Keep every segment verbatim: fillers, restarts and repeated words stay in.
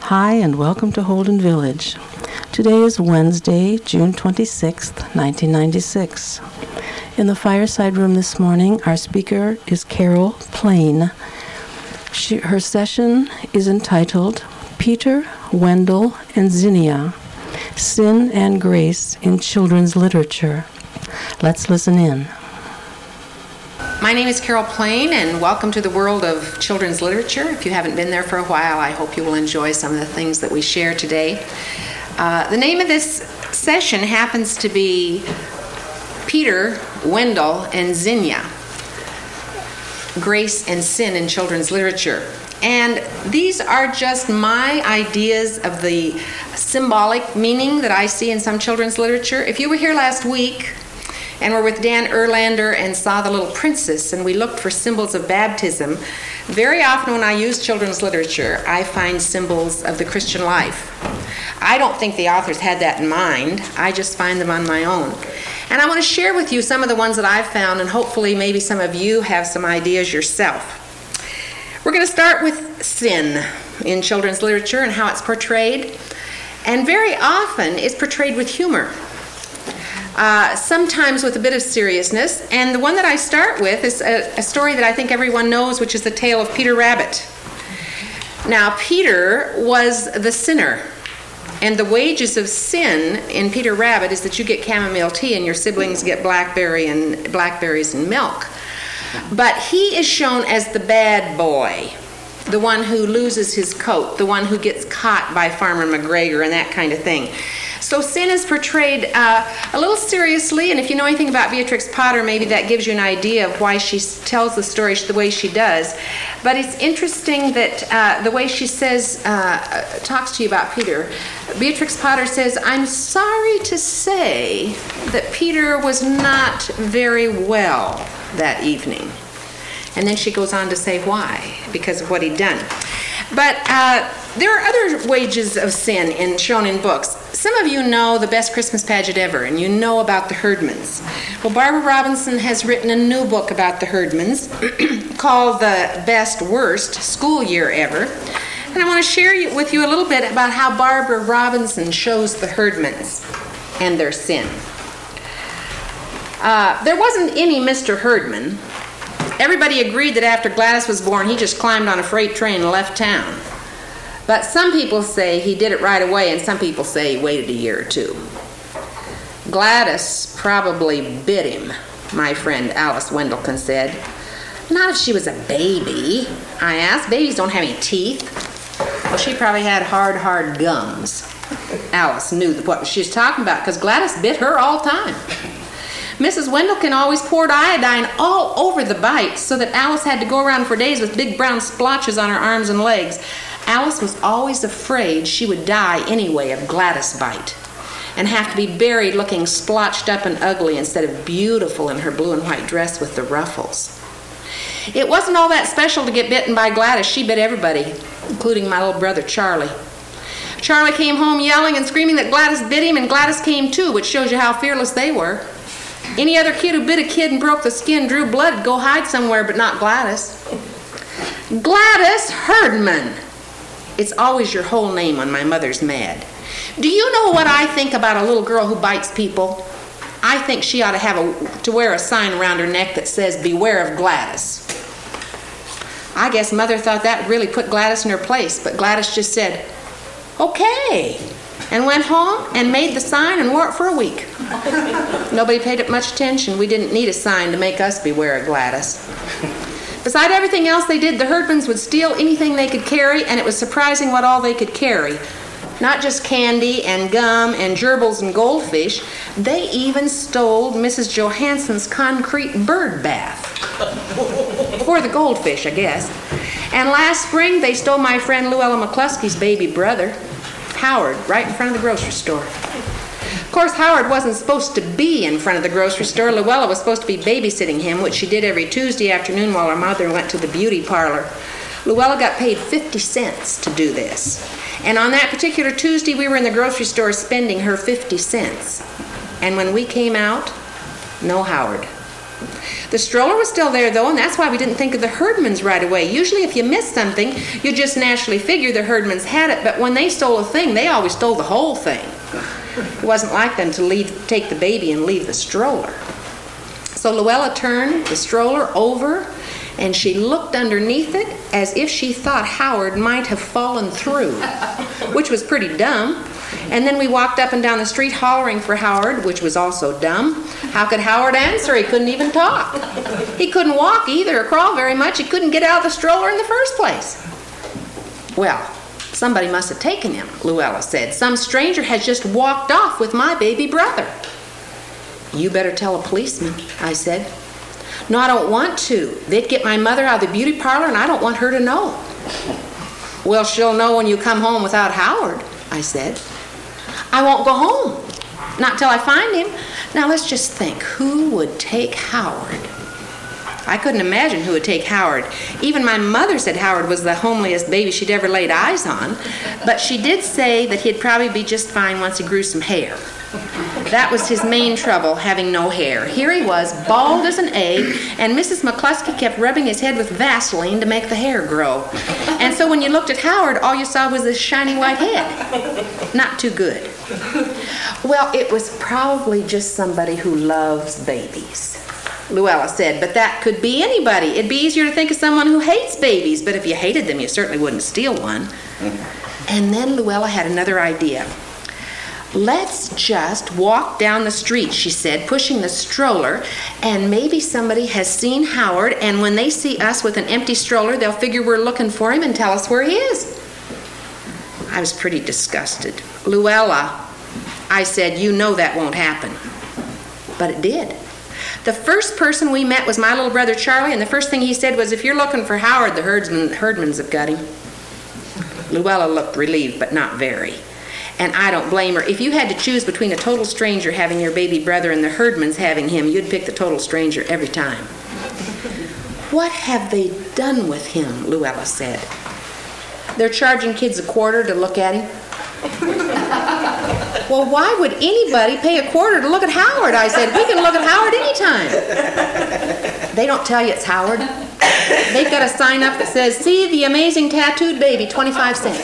Hi, and welcome to Holden Village. Today is Wednesday, June twenty-sixth, nineteen ninety-six. In the fireside room this morning, our speaker is Carol Plain. She, her session is entitled Peter, Wendell, and Zinnia, Sin and Grace in Children's Literature. Let's listen in. My name is Carol Plain, and welcome to the world of children's literature. If you haven't been there for a while, I hope you will enjoy some of the things that we share today. Uh, the name of this session happens to be Peter, Wendell, and Zinnia, Grace and Sin in Children's Literature. And these are just my ideas of the symbolic meaning that I see in some children's literature. If you were here last week and were with Dan Erlander and saw The Little Princess, and we looked for symbols of baptism, very often when I use children's literature, I find symbols of the Christian life. I don't think the authors had that in mind. I just find them on my own. And I want to share with you some of the ones that I've found, and hopefully maybe some of you have some ideas yourself. We're going to start with sin in children's literature and how it's portrayed. And very often it's portrayed with humor. Uh, sometimes with a bit of seriousness. And the one that I start with is a, a story that I think everyone knows, which is the tale of Peter Rabbit. Now, Peter was the sinner. And the wages of sin in Peter Rabbit is that you get chamomile tea and your siblings get blackberry and blackberries and milk. But he is shown as the bad boy, the one who loses his coat, the one who gets caught by Farmer McGregor and that kind of thing. So sin is portrayed uh, a little seriously, and if you know anything about Beatrix Potter, maybe that gives you an idea of why she tells the story the way she does. But it's interesting that uh, the way she says, uh, talks to you about Peter, Beatrix Potter says, "I'm sorry to say that Peter was not very well that evening." And then she goes on to say why, because of what he'd done. But uh, there are other wages of sin in, shown in books. Some of you know The Best Christmas Pageant Ever, and you know about the Herdmans. Well, Barbara Robinson has written a new book about the Herdmans called The Best Worst School Year Ever. And I want to share with you a little bit about how Barbara Robinson shows the Herdmans and their sin. Uh, there wasn't any Mister Herdman. Everybody agreed that after Gladys was born, he just climbed on a freight train and left town. But some people say he did it right away, and some people say he waited a year or two. Gladys probably bit him, my friend Alice Wendelkin said. Not if she was a baby, I asked. Babies don't have any teeth. Well, she probably had hard, hard gums. Alice knew what she was talking about, because Gladys bit her all the time. Missus Wendelkin always poured iodine all over the bites so that Alice had to go around for days with big brown splotches on her arms and legs. Alice was always afraid she would die anyway of Gladys bite and have to be buried looking splotched up and ugly instead of beautiful in her blue and white dress with the ruffles. It wasn't all that special to get bitten by Gladys. She bit everybody, including my little brother Charlie. Charlie came home yelling and screaming that Gladys bit him, and Gladys came too, which shows you how fearless they were. Any other kid who bit a kid and broke the skin, drew blood, would go hide somewhere, but not Gladys. Gladys Herdman. It's always your whole name when my mother's mad. Do you know what I think about a little girl who bites people? I think she ought to have a, to wear a sign around her neck that says, "Beware of Gladys." I guess Mother thought that really put Gladys in her place, but Gladys just said, "Okay," and went home and made the sign and wore it for a week. Nobody paid it much attention. We didn't need a sign to make us beware of Gladys. Beside everything else they did, the Herdmans would steal anything they could carry, and it was surprising what all they could carry. Not just candy and gum and gerbils and goldfish. They even stole Missus Johansson's concrete bird bath. For the goldfish, I guess. And last spring, they stole my friend Luella McCluskey's baby brother, Howard, right in front of the grocery store. Of course, Howard wasn't supposed to be in front of the grocery store. Luella was supposed to be babysitting him, which she did every Tuesday afternoon while her mother went to the beauty parlor. Luella got paid fifty cents to do this. And on that particular Tuesday, we were in the grocery store spending her fifty cents. And when we came out, no Howard. The stroller was still there, though, and that's why we didn't think of the Herdmans right away. Usually if you missed something, you just naturally figure the Herdmans had it, but when they stole a thing, they always stole the whole thing. It wasn't like them to leave, take the baby and leave the stroller. So Luella turned the stroller over, and she looked underneath it as if she thought Howard might have fallen through, which was pretty dumb. And then we walked up and down the street hollering for Howard, which was also dumb. How could Howard answer? He couldn't even talk. He couldn't walk either or crawl very much. He couldn't get out of the stroller in the first place. Well, somebody must have taken him, Luella said. Some stranger has just walked off with my baby brother. You better tell a policeman, I said. No, I don't want to. They'd get my mother out of the beauty parlor, and I don't want her to know. Well, she'll know when you come home without Howard, I said. I won't go home. Not till I find him. Now, let's just think. Who would take Howard? I couldn't imagine who would take Howard. Even my mother said Howard was the homeliest baby she'd ever laid eyes on. But she did say that he'd probably be just fine once he grew some hair. That was his main trouble, having no hair. Here he was, bald as an egg, and Missus McCluskey kept rubbing his head with Vaseline to make the hair grow. And so when you looked at Howard, all you saw was this shiny white head. Not too good. Well, it was probably just somebody who loves babies, Luella said, but that could be anybody. It'd be easier to think of someone who hates babies, but if you hated them, you certainly wouldn't steal one. And then Luella had another idea. Let's just walk down the street, she said, pushing the stroller, and maybe somebody has seen Howard, and when they see us with an empty stroller, they'll figure we're looking for him and tell us where he is. I was pretty disgusted. Luella, I said, you know that won't happen. But it did. The first person we met was my little brother Charlie, and the first thing he said was, if you're looking for Howard, the herdsman, Herdmans have got him. Luella looked relieved, but not very. And I don't blame her. If you had to choose between a total stranger having your baby brother and the Herdmans having him, you'd pick the total stranger every time. What have they done with him? Luella said. They're charging kids a quarter to look at him. Well, why would anybody pay a quarter to look at Howard? I said, we can look at Howard anytime. They don't tell you it's Howard. They've got a sign up that says, see the amazing tattooed baby, twenty-five cents.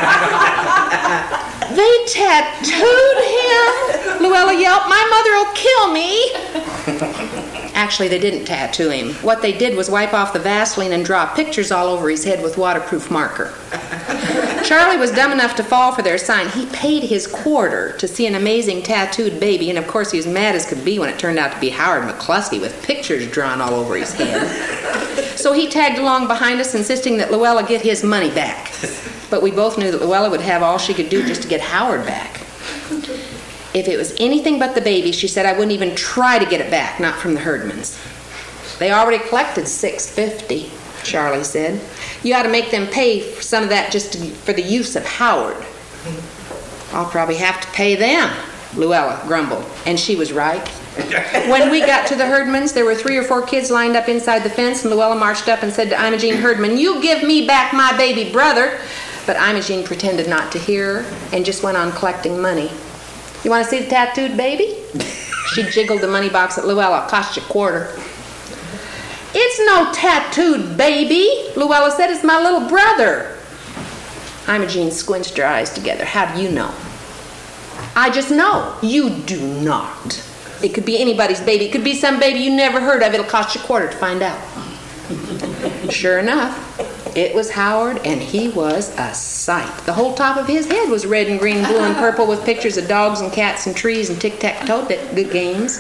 They tattooed him? Luella yelped, my mother will kill me. Actually, they didn't tattoo him. What they did was wipe off the Vaseline and draw pictures all over his head with waterproof marker. Charlie was dumb enough to fall for their sign. He paid his quarter to see an amazing tattooed baby, and of course he was mad as could be when it turned out to be Howard McCluskey with pictures drawn all over his head. So he tagged along behind us, insisting that Luella get his money back. But we both knew that Luella would have all she could do just to get Howard back. If it was anything but the baby, she said, I wouldn't even try to get it back, not from the Herdmans. They already collected six fifty, Charlie said. You ought to make them pay for some of that just to, for the use of Howard. I'll probably have to pay them, Luella grumbled, and she was right. When we got to the Herdmans, there were three or four kids lined up inside the fence, and Luella marched up and said to Imogene Herdman, you give me back my baby brother. But Imogene pretended not to hear and just went on collecting money. You want to see the tattooed baby? She jiggled the money box at Luella. Cost you a quarter. It's no tattooed baby, Luella said. It's my little brother. Imogene squinched her eyes together. How do you know? I just know. You do not. It could be anybody's baby. It could be some baby you never heard of. It'll cost you a quarter to find out. Sure enough, it was Howard, and he was a sight. The whole top of his head was red and green, blue and purple with pictures of dogs and cats and trees and tic-tac-toe good games.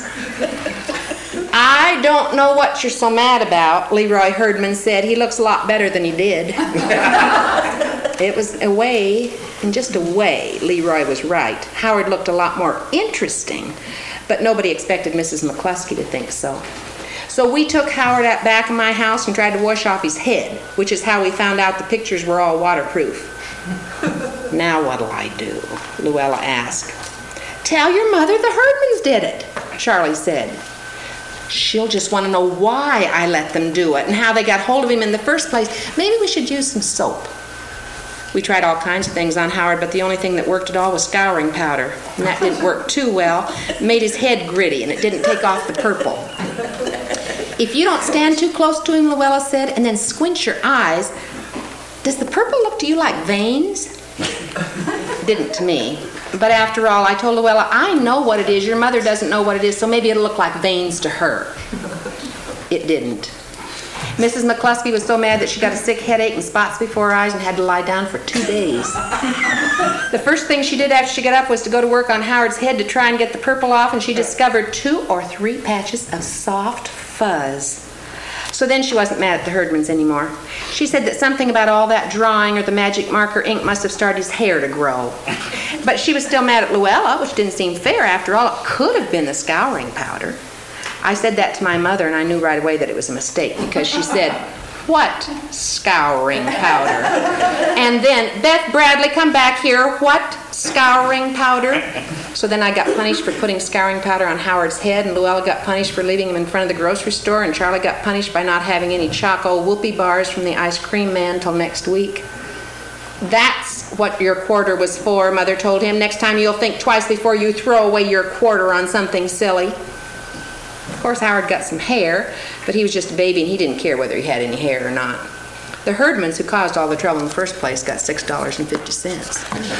I don't know what you're so mad about, Leroy Herdman said. He looks a lot better than he did. It was a way, in just a way, Leroy was right. Howard looked a lot more interesting, but nobody expected Missus McCluskey to think so. So we took Howard out back of my house and tried to wash off his head, which is how we found out the pictures were all waterproof. Now what'll I do? Luella asked. Tell your mother the Herdmans did it, Charlie said. She'll just want to know why I let them do it and how they got hold of him in the first place. Maybe we should use some soap. We tried all kinds of things on Howard, but the only thing that worked at all was scouring powder. And that didn't work too well. It made his head gritty, and it didn't take off the purple. If you don't stand too close to him, Luella said, and then squint your eyes, does the purple look to you like veins? Didn't to me. But after all, I told Luella, I know what it is. Your mother doesn't know what it is, so maybe it'll look like veins to her. It didn't. Missus McCluskey was so mad that she got a sick headache and spots before her eyes and had to lie down for two days. The first thing she did after she got up was to go to work on Howard's head to try and get the purple off, and she discovered two or three patches of soft fuzz. So then she wasn't mad at the Herdmans anymore. She said that something about all that drawing or the magic marker ink must have started his hair to grow. But she was still mad at Luella, which didn't seem fair. After all, it could have been the scouring powder. I said that to my mother, and I knew right away that it was a mistake, because she said, "What scouring powder?" And then, "Beth Bradley, come back here. What scouring powder?" So then I got punished for putting scouring powder on Howard's head, and Luella got punished for leaving him in front of the grocery store, and Charlie got punished by not having any Choco Whoopie bars from the ice cream man till next week. "That's what your quarter was for," Mother told him. "Next time you'll think twice before you throw away your quarter on something silly." Of course, Howard got some hair, but he was just a baby and he didn't care whether he had any hair or not. The Herdmans, who caused all the trouble in the first place, got six dollars and fifty cents.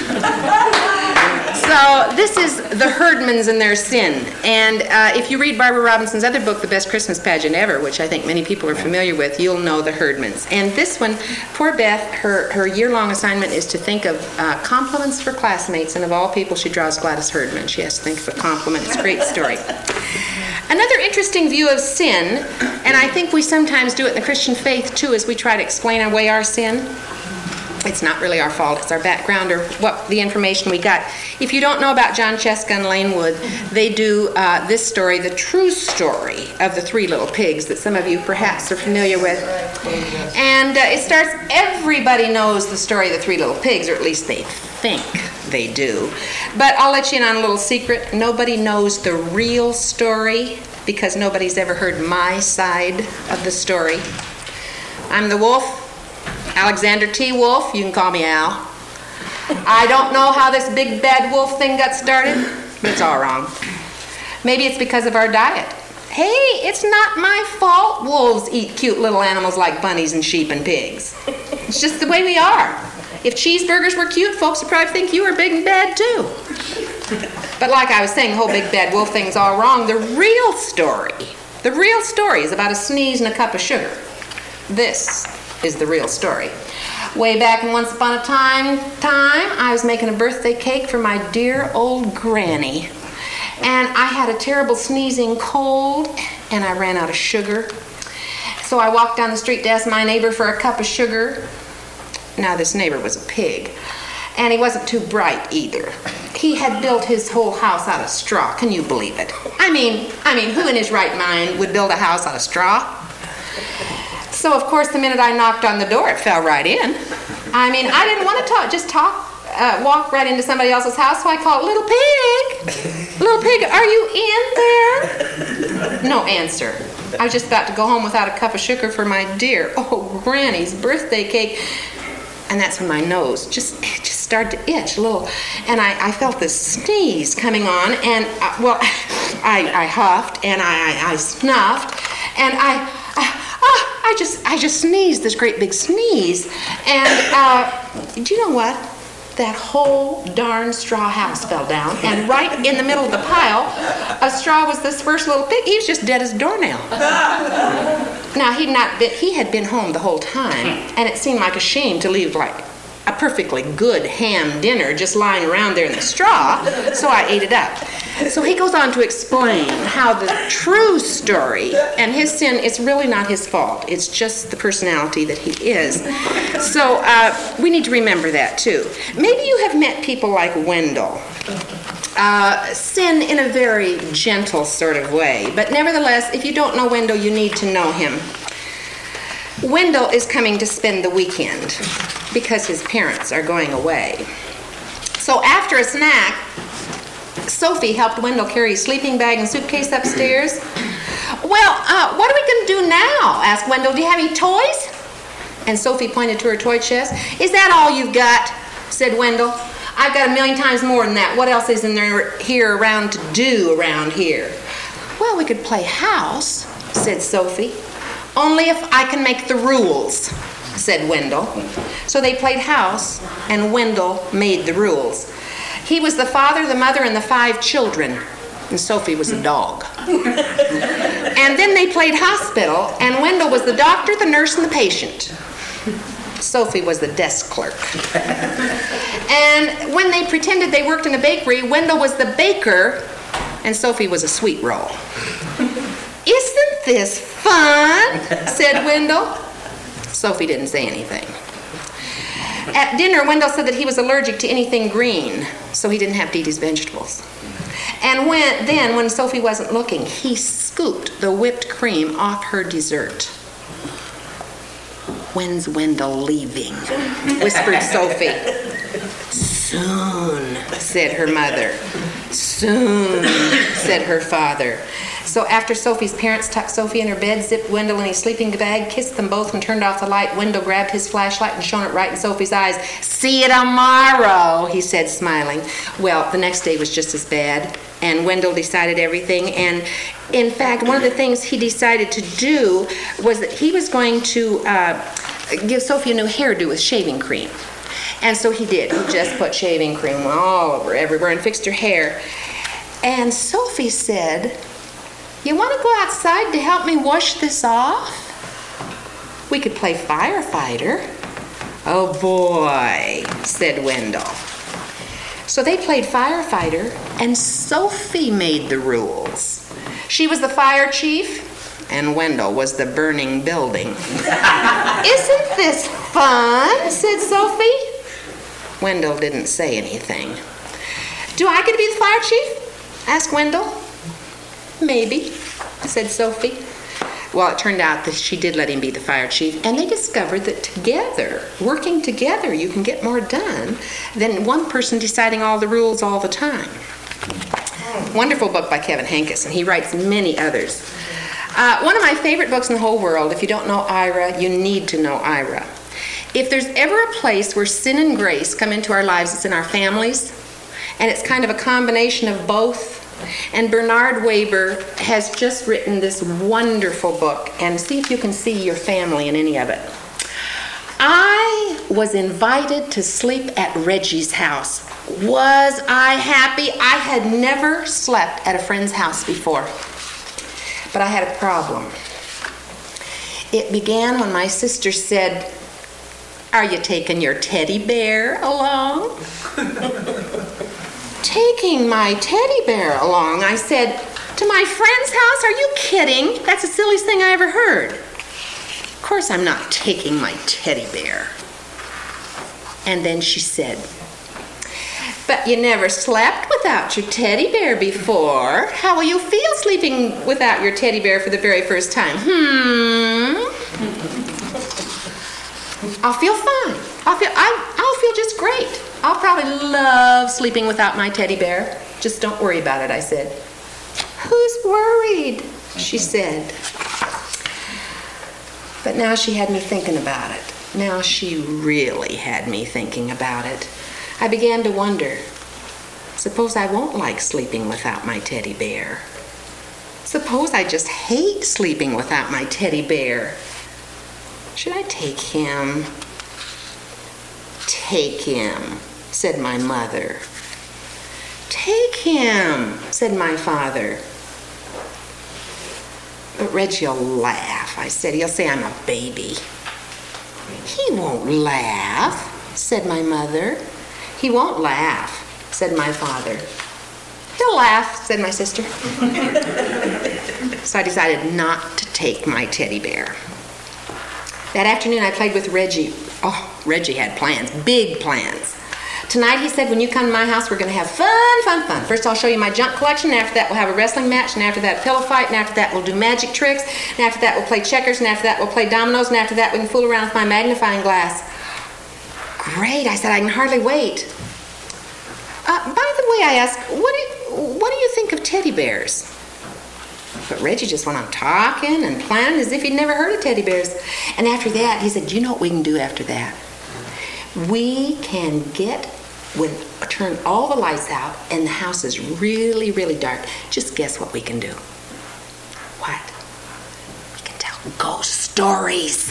So this is the Herdmans and their sin. And uh, if you read Barbara Robinson's other book, The Best Christmas Pageant Ever, which I think many people are familiar with, you'll know the Herdmans. And this one, poor Beth, her, her year-long assignment is to think of uh, compliments for classmates, and of all people, she draws Gladys Herdman. She has to think of a compliment. It's a great story. Another interesting view of sin, and I think we sometimes do it in the Christian faith too, as we try to explain away our sin. It's not really our fault, it's our background or what the information we got. If you don't know about John Cheska and Lane Wood, they do uh, this story, the true story of the Three Little Pigs, that some of you perhaps are familiar with. And uh, it starts, everybody knows the story of the Three Little Pigs, or at least they think they do. But I'll let you in on a little secret. Nobody knows the real story because nobody's ever heard my side of the story. I'm the wolf, Alexander T. Wolf. You can call me Al. I don't know how this big bad wolf thing got started, but it's all wrong. Maybe it's because of our diet. Hey, it's not my fault wolves eat cute little animals like bunnies and sheep and pigs. It's just the way we are. If cheeseburgers were cute, folks would probably think you were big and bad too. But like I was saying, the whole big bad wolf thing's all wrong. The real story, the real story is about a sneeze and a cup of sugar. This is the real story. Way back in once upon a time, time, I was making a birthday cake for my dear old granny. And I had a terrible sneezing cold, and I ran out of sugar. So I walked down the street to ask my neighbor for a cup of sugar. Now, this neighbor was a pig, and he wasn't too bright either. He had built his whole house out of straw. Can you believe it? I mean, I mean, who in his right mind would build a house out of straw? So, of course, the minute I knocked on the door, it fell right in. I mean, I didn't want to talk, just talk, uh, walk right into somebody else's house, so I called, "Little pig, little pig, are you in there?" No answer. I was just about to go home without a cup of sugar for my dear old granny's birthday cake. And that's when my nose just it just started to itch a little. And I, I felt this sneeze coming on. And, I, well, I, I huffed and I, I snuffed. And I, I, oh, I just I just sneezed, this great big sneeze. And uh, do you know what? That whole darn straw house fell down. And right in the middle of the pile of straw was this first little pig. He was just dead as a doornail. Now, he'd not been, he had been home the whole time, and it seemed like a shame to leave like a perfectly good ham dinner just lying around there in the straw, so I ate it up. So he goes on to explain how the true story, and his sin is really not his fault. It's just the personality that he is. So uh, we need to remember that, too. Maybe you have met people like Wendell. Uh, sin in a very gentle sort of way. But nevertheless, if you don't know Wendell, you need to know him. Wendell is coming to spend the weekend because his parents are going away. So after a snack, Sophie helped Wendell carry his sleeping bag and suitcase upstairs. "Well, uh, what are we going to do now?" asked Wendell. "Do you have any toys?" And Sophie pointed to her toy chest. "Is that all you've got?" said Wendell. "I've got a million times more than that. What else isn't there here around to do around here?" "Well, we could play house," said Sophie. Only if I can make the rules, said Wendell. So they played house, and Wendell made the rules. He was the father, the mother, and the five children, and Sophie was the dog. And then they played hospital, and Wendell was the doctor, the nurse, and the patient. Sophie was the desk clerk. And when they pretended they worked in a bakery, Wendell was the baker, and Sophie was a sweet roll. Isn't this fun? Said Wendell. Sophie didn't say anything. At dinner, Wendell said that he was allergic to anything green, so he didn't have to eat his vegetables. And when, then, when Sophie wasn't looking, he scooped the whipped cream off her dessert. When's Wendell leaving? Whispered Sophie. Soon, said her mother. Soon, said her father. So after Sophie's parents tucked Sophie in her bed, zipped Wendell in his sleeping bag, kissed them both, and turned off the light, Wendell grabbed his flashlight and shone it right in Sophie's eyes. See you tomorrow, he said, smiling. Well, the next day was just as bad, and Wendell decided everything. And in fact, one of the things he decided to do was that he was going to uh, give Sophie a new hairdo with shaving cream. And so he did. He just put shaving cream all over everywhere and fixed her hair. And Sophie said, "You want to go outside to help me wash this off? We could play firefighter." "Oh boy," said Wendell. So they played firefighter, and Sophie made the rules. She was the fire chief, and Wendell was the burning building. "Isn't this fun?" said Sophie. Wendell didn't say anything. "Do I get to be the fire chief?" asked Wendell. "Maybe," said Sophie. Well, it turned out that she did let him be the fire chief, and they discovered that together, working together, you can get more done than one person deciding all the rules all the time. Wonderful book by Kevin Henkes, and he writes many others. Uh, one of my favorite books in the whole world. If you don't know Ira, you need to know Ira. If there's ever a place where sin and grace come into our lives, it's in our families, and it's kind of a combination of both. And Bernard Weber has just written this wonderful book, and see if you can see your family in any of it. I was invited to sleep at Reggie's house. Was I happy? I had never slept at a friend's house before. But I had a problem. It began when my sister said, "Are you taking your teddy bear along?" Taking my teddy bear along? I said, "To my friend's house? Are you kidding? That's the silliest thing I ever heard. Of course I'm not taking my teddy bear." And then she said, "But you never slept without your teddy bear before. How will you feel sleeping without your teddy bear for the very first time?" Hmm. "I'll feel fine. I'll feel, I, I'll feel just great. I'll probably love sleeping without my teddy bear. Just don't worry about it," I said. "Who's worried?" she said. But now she had me thinking about it. Now she really had me thinking about it. I began to wonder, suppose I won't like sleeping without my teddy bear. Suppose I just hate sleeping without my teddy bear. Should I take him? "Take him," said my mother. "Take him," said my father. "But Reggie'll laugh," I said. "He'll say I'm a baby." "He won't laugh," said my mother. "He won't laugh," said my father. "He'll laugh," said my sister. So I decided not to take my teddy bear. That afternoon I played with Reggie. Oh, Reggie had plans, big plans. Tonight, he said, when you come to my house, we're going to have fun, fun, fun. First, I'll show you my junk collection, and after that, we'll have a wrestling match, and after that, a pillow fight, and after that, we'll do magic tricks, and after that, we'll play checkers, and after that, we'll play dominoes, and after that, we can fool around with my magnifying glass. Great, I said, I can hardly wait. Uh, by the way, I asked, what do you, what do you think of teddy bears? But Reggie just went on talking and planning as if he'd never heard of teddy bears. And after that, he said, do you know what we can do after that? We can get, when turn all the lights out and the house is really, really dark. Just guess what we can do. What? ghost stories.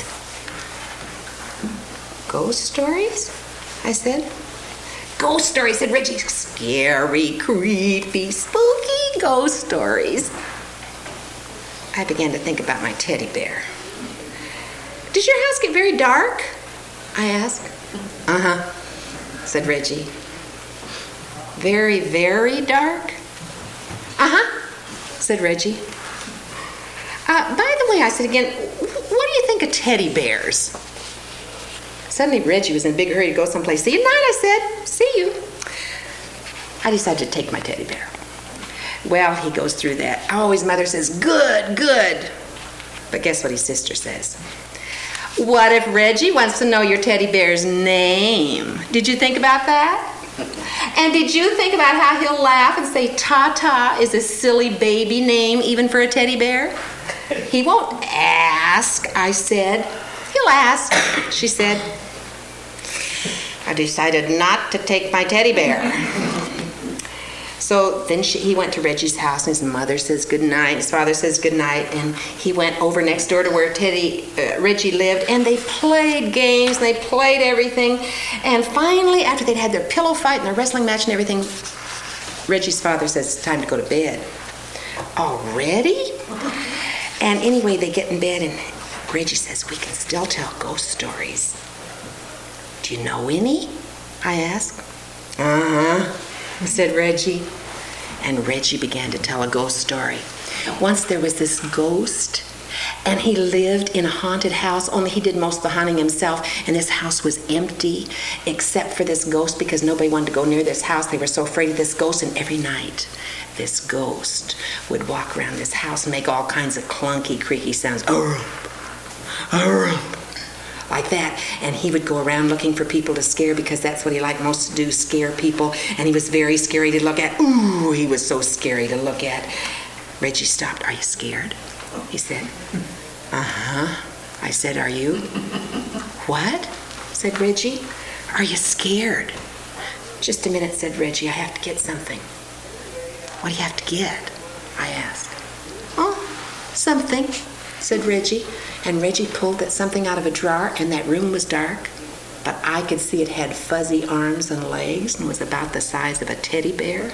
Ghost stories? I said. Ghost stories, said Reggie. Scary, creepy, spooky ghost stories. I began to think about my teddy bear. Does your house get very dark? I asked. Uh-huh, said Reggie. Very, very dark? Uh-huh, said Reggie. Uh, by the way, I said again, what do you think of teddy bears? Suddenly Reggie was in a big hurry to go someplace. See you tonight, I said. See you. I decided to take my teddy bear. Well, he goes through that. Oh, his mother says, good, good. But guess what his sister says? What if Reggie wants to know your teddy bear's name? Did you think about that? And did you think about how he'll laugh and say Tata is a silly baby name even for a teddy bear? He won't ask, I said. He'll ask, she said. I decided not to take my teddy bear. So then she, he went to Reggie's house, and his mother says goodnight, his father says goodnight, and he went over next door to where Teddy, uh, Reggie lived, and they played games, and they played everything, and finally, after they'd had their pillow fight and their wrestling match and everything, Reggie's father says it's time to go to bed. Already? And anyway, they get in bed, and Reggie says, we can still tell ghost stories. Do you know any? I asked. Uh-huh, said Reggie. And Reggie began to tell a ghost story. Once there was this ghost, and he lived in a haunted house, only he did most of the haunting himself, and this house was empty, except for this ghost, because nobody wanted to go near this house. They were so afraid of this ghost, and every night, this ghost would walk around this house and make all kinds of clunky, creaky sounds. Arrump, arrump. Like that, and he would go around looking for people to scare, because that's what he liked most to do, scare people, and he was very scary to look at. Ooh, he was so scary to look at. Reggie stopped. Are you scared? He said. Uh-huh. I said, are you? What? Said Reggie. Are you scared? Just a minute, said Reggie. I have to get something. What do you have to get? I asked. Oh, something, said Reggie. And Reggie pulled that something out of a drawer, and that room was dark, but I could see it had fuzzy arms and legs and was about the size of a teddy bear.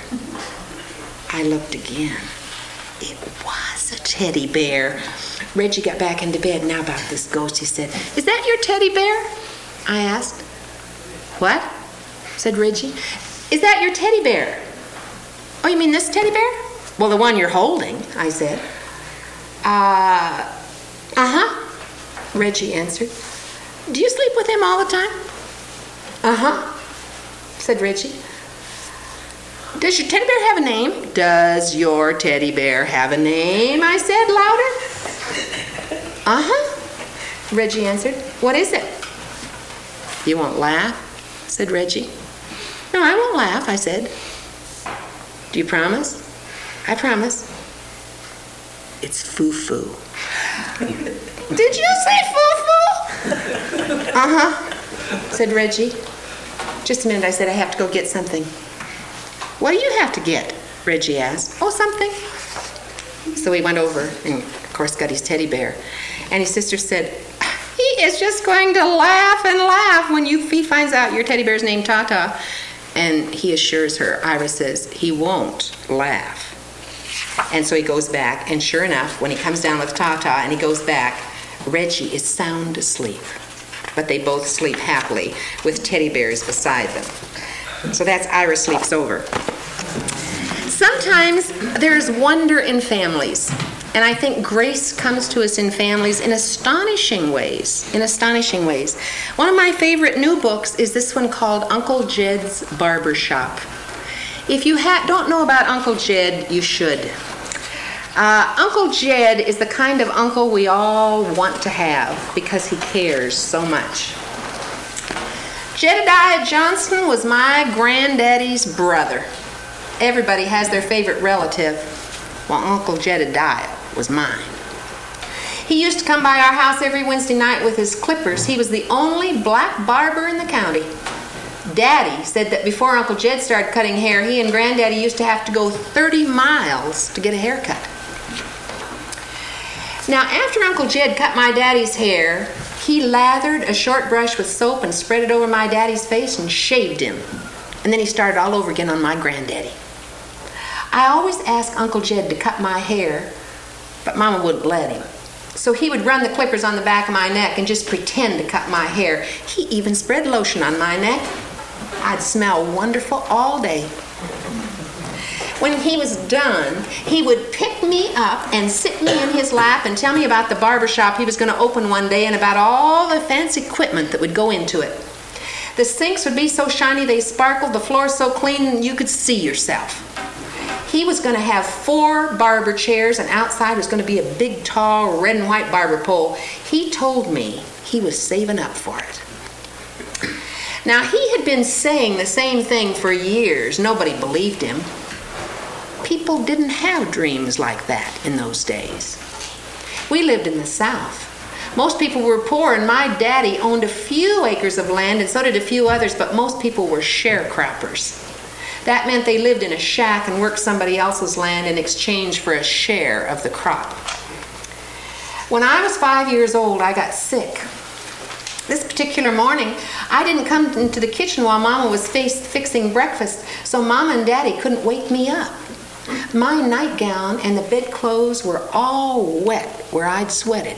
I looked again. It was a teddy bear. Reggie got back into bed. Now about this ghost, he said, is that your teddy bear? I asked. What? Said Reggie. Is that your teddy bear? Oh, you mean this teddy bear? Well, the one you're holding, I said. Uh... Uh-huh, Reggie answered. Do you sleep with him all the time? Uh-huh, said Reggie. Does your teddy bear have a name? Does your teddy bear have a name? I said louder. Uh-huh, Reggie answered. What is it? You won't laugh, said Reggie. No, I won't laugh, I said. Do you promise? I promise. It's Foo-Foo. Did you say Foo-Foo? Uh-huh, said Reggie. Just a minute, I said, I have to go get something. What do you have to get? Reggie asked. Oh, something. So he went over and, of course, got his teddy bear. And his sister said, he is just going to laugh and laugh when you, he finds out your teddy bear's named Tata. And he assures her, Ira says, he won't laugh. And so he goes back, and sure enough, when he comes down with Tata and he goes back, Reggie is sound asleep. But they both sleep happily with teddy bears beside them. So that's Ira sleeps over. Sometimes there's wonder in families. And I think grace comes to us in families in astonishing ways. In astonishing ways. One of my favorite new books is this one called Uncle Jed's Barber Shop. If you ha- don't know about Uncle Jed, you should. Uh, Uncle Jed is the kind of uncle we all want to have because he cares so much. Jedediah Johnson was my granddaddy's brother. Everybody has their favorite relative. Well, Uncle Jedediah was mine. He used to come by our house every Wednesday night with his clippers. He was the only black barber in the county. Daddy said that before Uncle Jed started cutting hair, he and Granddaddy used to have to go thirty miles to get a haircut. Now, after Uncle Jed cut my daddy's hair, he lathered a short brush with soap and spread it over my daddy's face and shaved him. And then he started all over again on my granddaddy. I always asked Uncle Jed to cut my hair, but Mama wouldn't let him. So he would run the clippers on the back of my neck and just pretend to cut my hair. He even spread lotion on my neck. I'd smell wonderful all day. When he was done, he would pick me up and sit me in his lap and tell me about the barber shop he was going to open one day and about all the fancy equipment that would go into it. The sinks would be so shiny they sparkled, the floor so clean you could see yourself. He was going to have four barber chairs, and outside was going to be a big, tall, red and white barber pole. He told me he was saving up for it. Now, he had been saying the same thing for years. Nobody believed him. People didn't have dreams like that in those days. We lived in the South. Most people were poor, and my daddy owned a few acres of land, and so did a few others, but most people were sharecroppers. That meant they lived in a shack and worked somebody else's land in exchange for a share of the crop. When I was five years old, I got sick. This particular morning, I didn't come into the kitchen while Mama was face- fixing breakfast, so Mama and Daddy couldn't wake me up. My nightgown and the bedclothes were all wet where I'd sweated.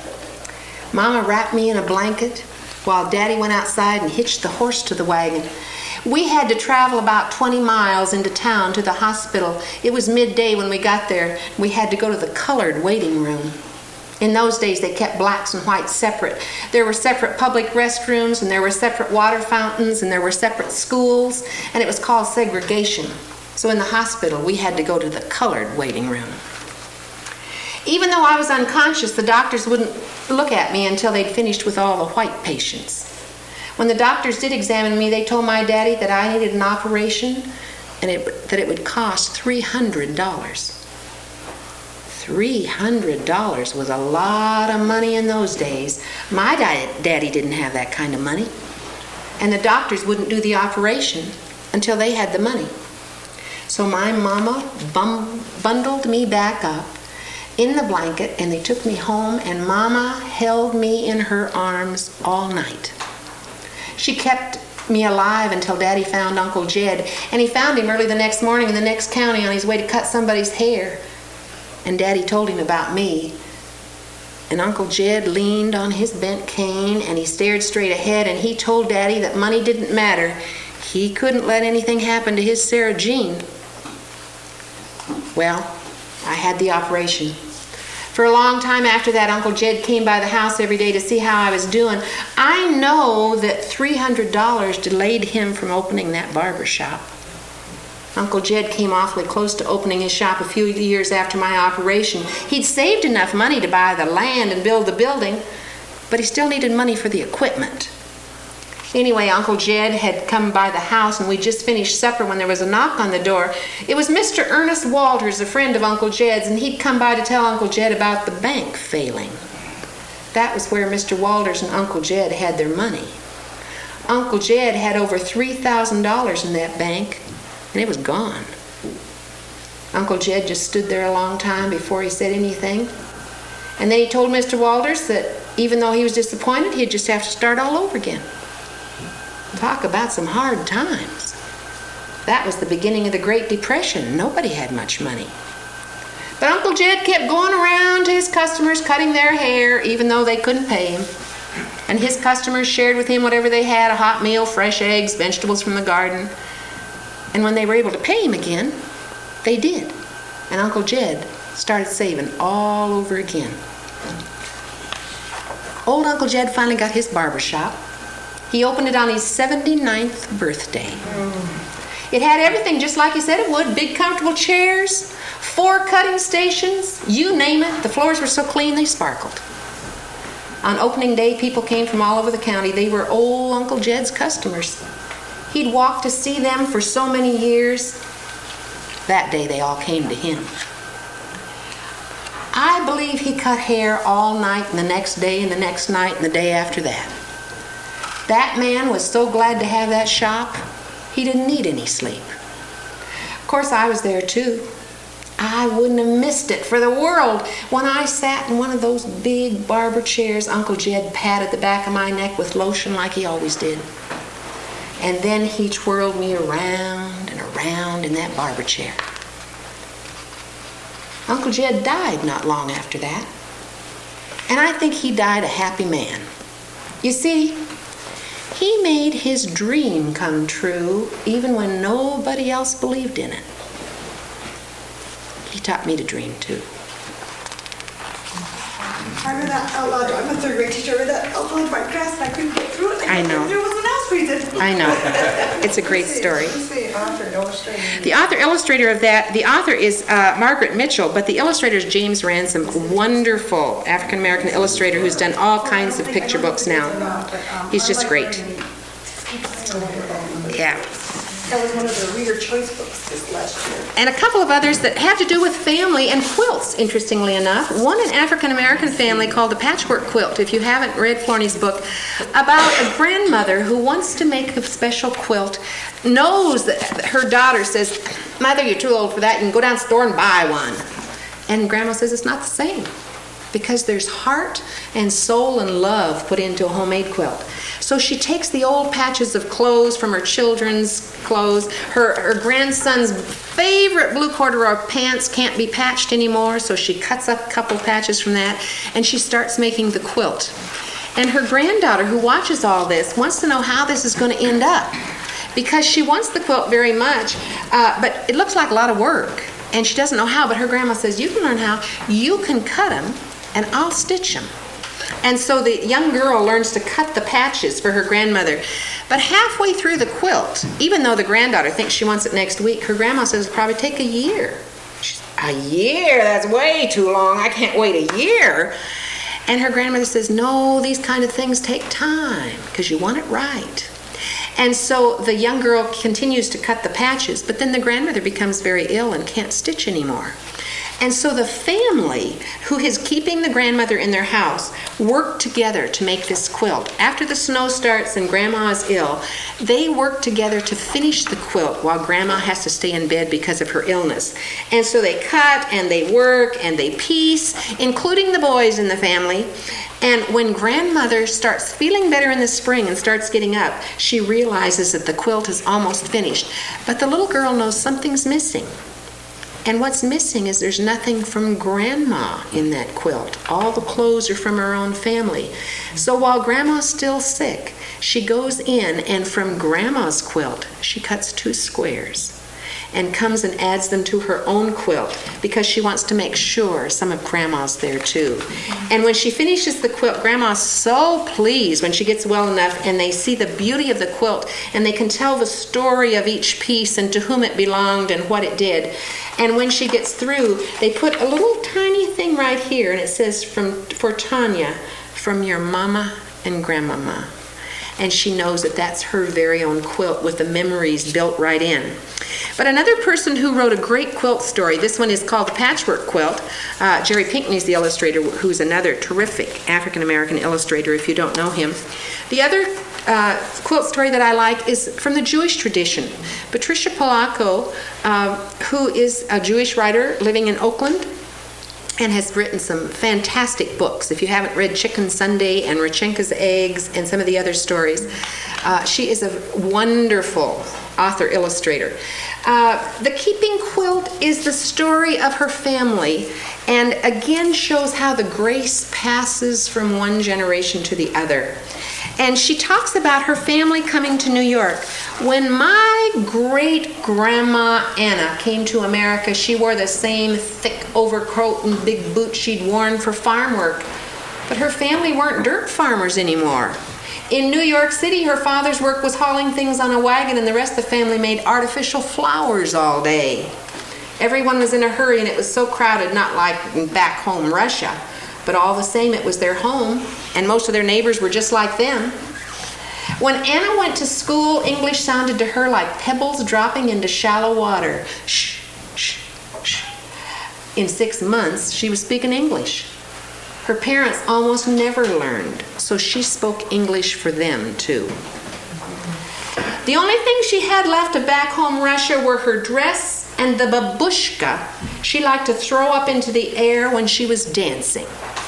Mama wrapped me in a blanket while Daddy went outside and hitched the horse to the wagon. We had to travel about twenty miles into town to the hospital. It was midday when we got there. We had to go to the colored waiting room. In those days, they kept blacks and whites separate. There were separate public restrooms, and there were separate water fountains, and there were separate schools, and it was called segregation. So in the hospital, we had to go to the colored waiting room. Even though I was unconscious, the doctors wouldn't look at me until they'd finished with all the white patients. When the doctors did examine me, they told my daddy that I needed an operation and it, that it would cost three hundred dollars. three hundred dollars was a lot of money in those days. My daddy didn't have that kind of money. And the doctors wouldn't do the operation until they had the money. So my mama bum, bundled me back up in the blanket, and they took me home, and Mama held me in her arms all night. She kept me alive until Daddy found Uncle Jed, and he found him early the next morning in the next county on his way to cut somebody's hair. And Daddy told him about me. And Uncle Jed leaned on his bent cane, and he stared straight ahead, and he told Daddy that money didn't matter. He couldn't let anything happen to his Sarah Jean. Well, I had the operation. For a long time after that, Uncle Jed came by the house every day to see how I was doing. I know that three hundred dollars delayed him from opening that barber shop. Uncle Jed came awfully close to opening his shop a few years after my operation. He'd saved enough money to buy the land and build the building, but he still needed money for the equipment. Anyway, Uncle Jed had come by the house, and we just finished supper when there was a knock on the door. It was Mister Ernest Walters, a friend of Uncle Jed's, and he'd come by to tell Uncle Jed about the bank failing. That was where Mister Walters and Uncle Jed had their money. Uncle Jed had over three thousand dollars in that bank, and it was gone. Uncle Jed just stood there a long time before he said anything. And then he told Mister Walters that even though he was disappointed, he'd just have to start all over again. Talk about some hard times. That was the beginning of the Great Depression. Nobody had much money. But Uncle Jed kept going around to his customers cutting their hair, even though they couldn't pay him. And his customers shared with him whatever they had, a hot meal, fresh eggs, vegetables from the garden. And when they were able to pay him again, they did. And Uncle Jed started saving all over again. Old Uncle Jed finally got his barber shop. He opened it on his seventy-ninth birthday. It had everything just like he said it would. Big comfortable chairs, four cutting stations, you name it. The floors were so clean they sparkled. On opening day, people came from all over the county. They were old Uncle Jed's customers. He'd walked to see them for so many years. That day they all came to him. I believe he cut hair all night and the next day and the next night and the day after that. That man was so glad to have that shop, he didn't need any sleep. Of course, I was there too. I wouldn't have missed it for the world. When I sat in one of those big barber chairs, Uncle Jed patted the back of my neck with lotion like he always did. And then he twirled me around and around in that barber chair. Uncle Jed died not long after that. And I think he died a happy man. You see, he made his dream come true even when nobody else believed in it. He taught me to dream too. I read that out loud. I'm a third grade teacher. I read that out loud in my class and I couldn't get through it. I know. There was an else read it. I know. It's a great story. Who's the author and illustrator? The author illustrator of that, the author is uh, Margaret Mitchell, but the illustrator is James Ransom, a wonderful African American illustrator who's done all kinds of picture books now. He's just great. Yeah. That was one of the reader choice books this last year. And a couple of others that have to do with family and quilts, interestingly enough. One, an African-American family called the Patchwork Quilt, if you haven't read Florney's book, about a grandmother who wants to make a special quilt, knows that her daughter says, "Mother, you're too old for that. You can go down to the store and buy one." And Grandma says it's not the same, because there's heart and soul and love put into a homemade quilt. So she takes the old patches of clothes from her children's clothes. Her, her grandson's favorite blue corduroy pants can't be patched anymore, so she cuts up a couple patches from that, and she starts making the quilt. And her granddaughter, who watches all this, wants to know how this is going to end up, because she wants the quilt very much, uh, but it looks like a lot of work, and she doesn't know how. But her grandma says, "You can learn how. You can cut them, and I'll stitch them." And so the young girl learns to cut the patches for her grandmother. But halfway through the quilt, even though the granddaughter thinks she wants it next week, her grandma says it'll probably take a year. She's, "A year? That's way too long. I can't wait a year." And her grandmother says, "No, these kind of things take time because you want it right." And so the young girl continues to cut the patches, but then the grandmother becomes very ill and can't stitch anymore. And so the family who is keeping the grandmother in their house work together to make this quilt. After the snow starts and Grandma is ill, they work together to finish the quilt while Grandma has to stay in bed because of her illness. And so they cut and they work and they piece, including the boys in the family. And when Grandmother starts feeling better in the spring and starts getting up, she realizes that the quilt is almost finished. But the little girl knows something's missing. And what's missing is there's nothing from Grandma in that quilt. All the clothes are from her own family. So while Grandma's still sick, she goes in and from Grandma's quilt, she cuts two squares and comes and adds them to her own quilt because she wants to make sure some of Grandma's there too. And when she finishes the quilt, Grandma's so pleased when she gets well enough and they see the beauty of the quilt and they can tell the story of each piece and to whom it belonged and what it did. And when she gets through, they put a little tiny thing right here and it says, "From for Tanya, from your mama and grandmama." And she knows that that's her very own quilt with the memories built right in. But another person who wrote a great quilt story, this one is called The Patchwork Quilt. Uh, Jerry Pinkney's the illustrator, who's another terrific African-American illustrator if you don't know him. The other uh, quilt story that I like is from the Jewish tradition. Patricia Polacco, uh, who is a Jewish writer living in Oakland, and has written some fantastic books. If you haven't read Chicken Sunday and Rachenka's Eggs and some of the other stories, uh, she is a wonderful author-illustrator. Uh, the Keeping Quilt is the story of her family and again shows how the grace passes from one generation to the other. And she talks about her family coming to New York. When my great-grandma Anna came to America, she wore the same thick overcoat and big boots she'd worn for farm work. But her family weren't dirt farmers anymore. In New York City, her father's work was hauling things on a wagon, and the rest of the family made artificial flowers all day. Everyone was in a hurry, and it was so crowded, not like back home Russia. But all the same, it was their home, and most of their neighbors were just like them. When Anna went to school, English sounded to her like pebbles dropping into shallow water. Shh, shh, shh. In six months, she was speaking English. Her parents almost never learned, so she spoke English for them, too. The only thing she had left of back home Russia were her dress and the babushka she liked to throw up into the air when she was dancing.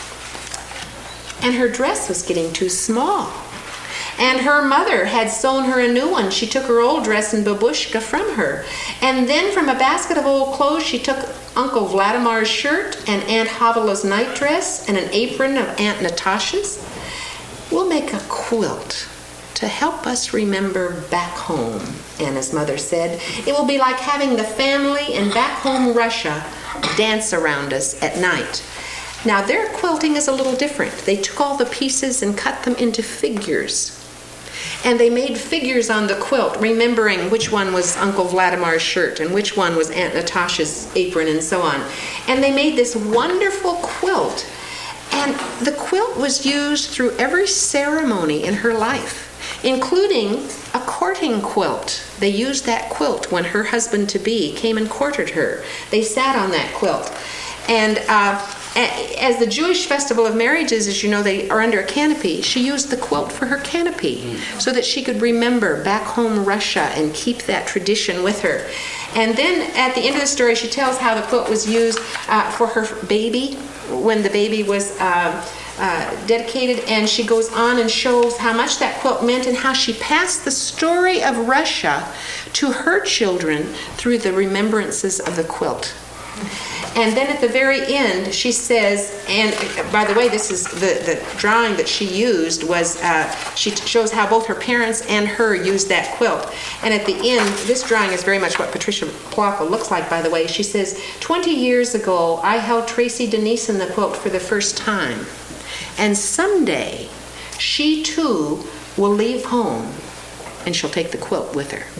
And her dress was getting too small. And her mother had sewn her a new one. She took her old dress and babushka from her. And then from a basket of old clothes, she took Uncle Vladimir's shirt and Aunt Havela's nightdress and an apron of Aunt Natasha's. We'll make a quilt to help us remember back home, Anna's mother said. It will be like having the family in back home Russia dance around us at night. Now, their quilting is a little different. They took all the pieces and cut them into figures. And they made figures on the quilt, remembering which one was Uncle Vladimir's shirt and which one was Aunt Natasha's apron and so on. And they made this wonderful quilt. And the quilt was used through every ceremony in her life, including a courting quilt. They used that quilt when her husband-to-be came and courted her. They sat on that quilt. And uh, as the Jewish festival of marriages, as you know, they are under a canopy. She used the quilt for her canopy so that she could remember back home Russia and keep that tradition with her. And then at the end of the story, she tells how the quilt was used uh, for her baby when the baby was uh, uh, dedicated. And she goes on and shows how much that quilt meant and how she passed the story of Russia to her children through the remembrances of the quilt. And then at the very end, she says, and by the way, this is the, the drawing that she used was, uh, she shows how both her parents and her used that quilt. And at the end, this drawing is very much what Patricia Plaka looks like, by the way. She says, twenty years ago, I held Tracy Denise in the quilt for the first time. And someday, she too will leave home and she'll take the quilt with her.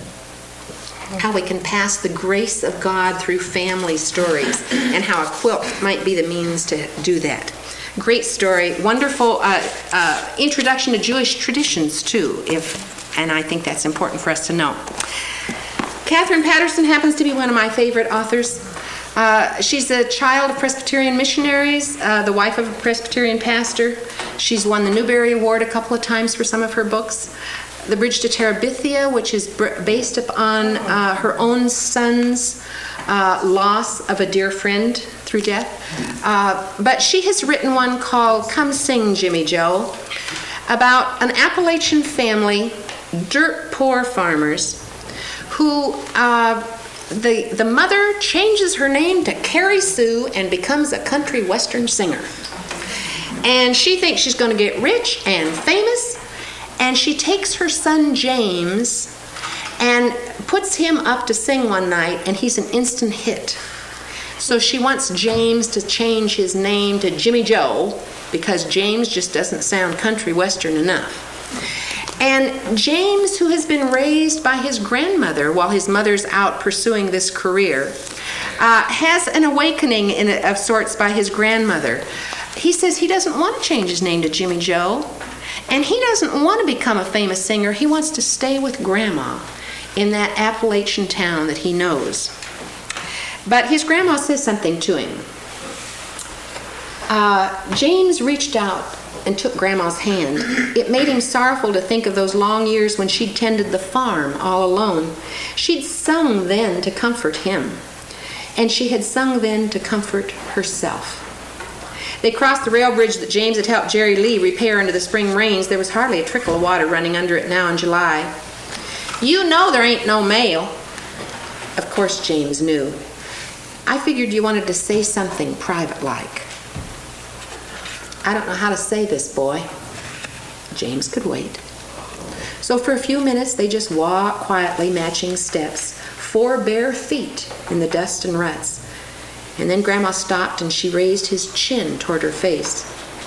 How we can pass the grace of God through family stories and how a quilt might be the means to do that. Great story. Wonderful uh, uh, introduction to Jewish traditions, too, if, and I think that's important for us to know. Catherine Patterson happens to be one of my favorite authors. Uh, she's a child of Presbyterian missionaries, uh, the wife of a Presbyterian pastor. She's won the Newbery Award a couple of times for some of her books. The Bridge to Terabithia, which is based upon uh, her own son's uh, loss of a dear friend through death. Uh, but she has written one called Come Sing, Jimmy Joe, about an Appalachian family, dirt poor farmers, who uh, the, the mother changes her name to Carrie Sue and becomes a country western singer. And she thinks she's going to get rich and famous. And she takes her son James and puts him up to sing one night, and he's an instant hit. So she wants James to change his name to Jimmy Joe because James just doesn't sound country western enough. And James, who has been raised by his grandmother while his mother's out pursuing this career, uh, has an awakening in a, of sorts by his grandmother. He says he doesn't want to change his name to Jimmy Joe. And he doesn't want to become a famous singer. He wants to stay with Grandma in that Appalachian town that he knows. But his grandma says something to him. Uh, James reached out and took Grandma's hand. It made him sorrowful to think of those long years when she'd tended the farm all alone. She'd sung then to comfort him, and she had sung then to comfort herself. They crossed the rail bridge that James had helped Jerry Lee repair under the spring rains. There was hardly a trickle of water running under it now in July. You know there ain't no mail. Of course James knew. I figured you wanted to say something private-like. I don't know how to say this, boy. James could wait. So for a few minutes they just walked quietly, matching steps, four bare feet in the dust and ruts. And then Grandma stopped and she raised his chin toward her face.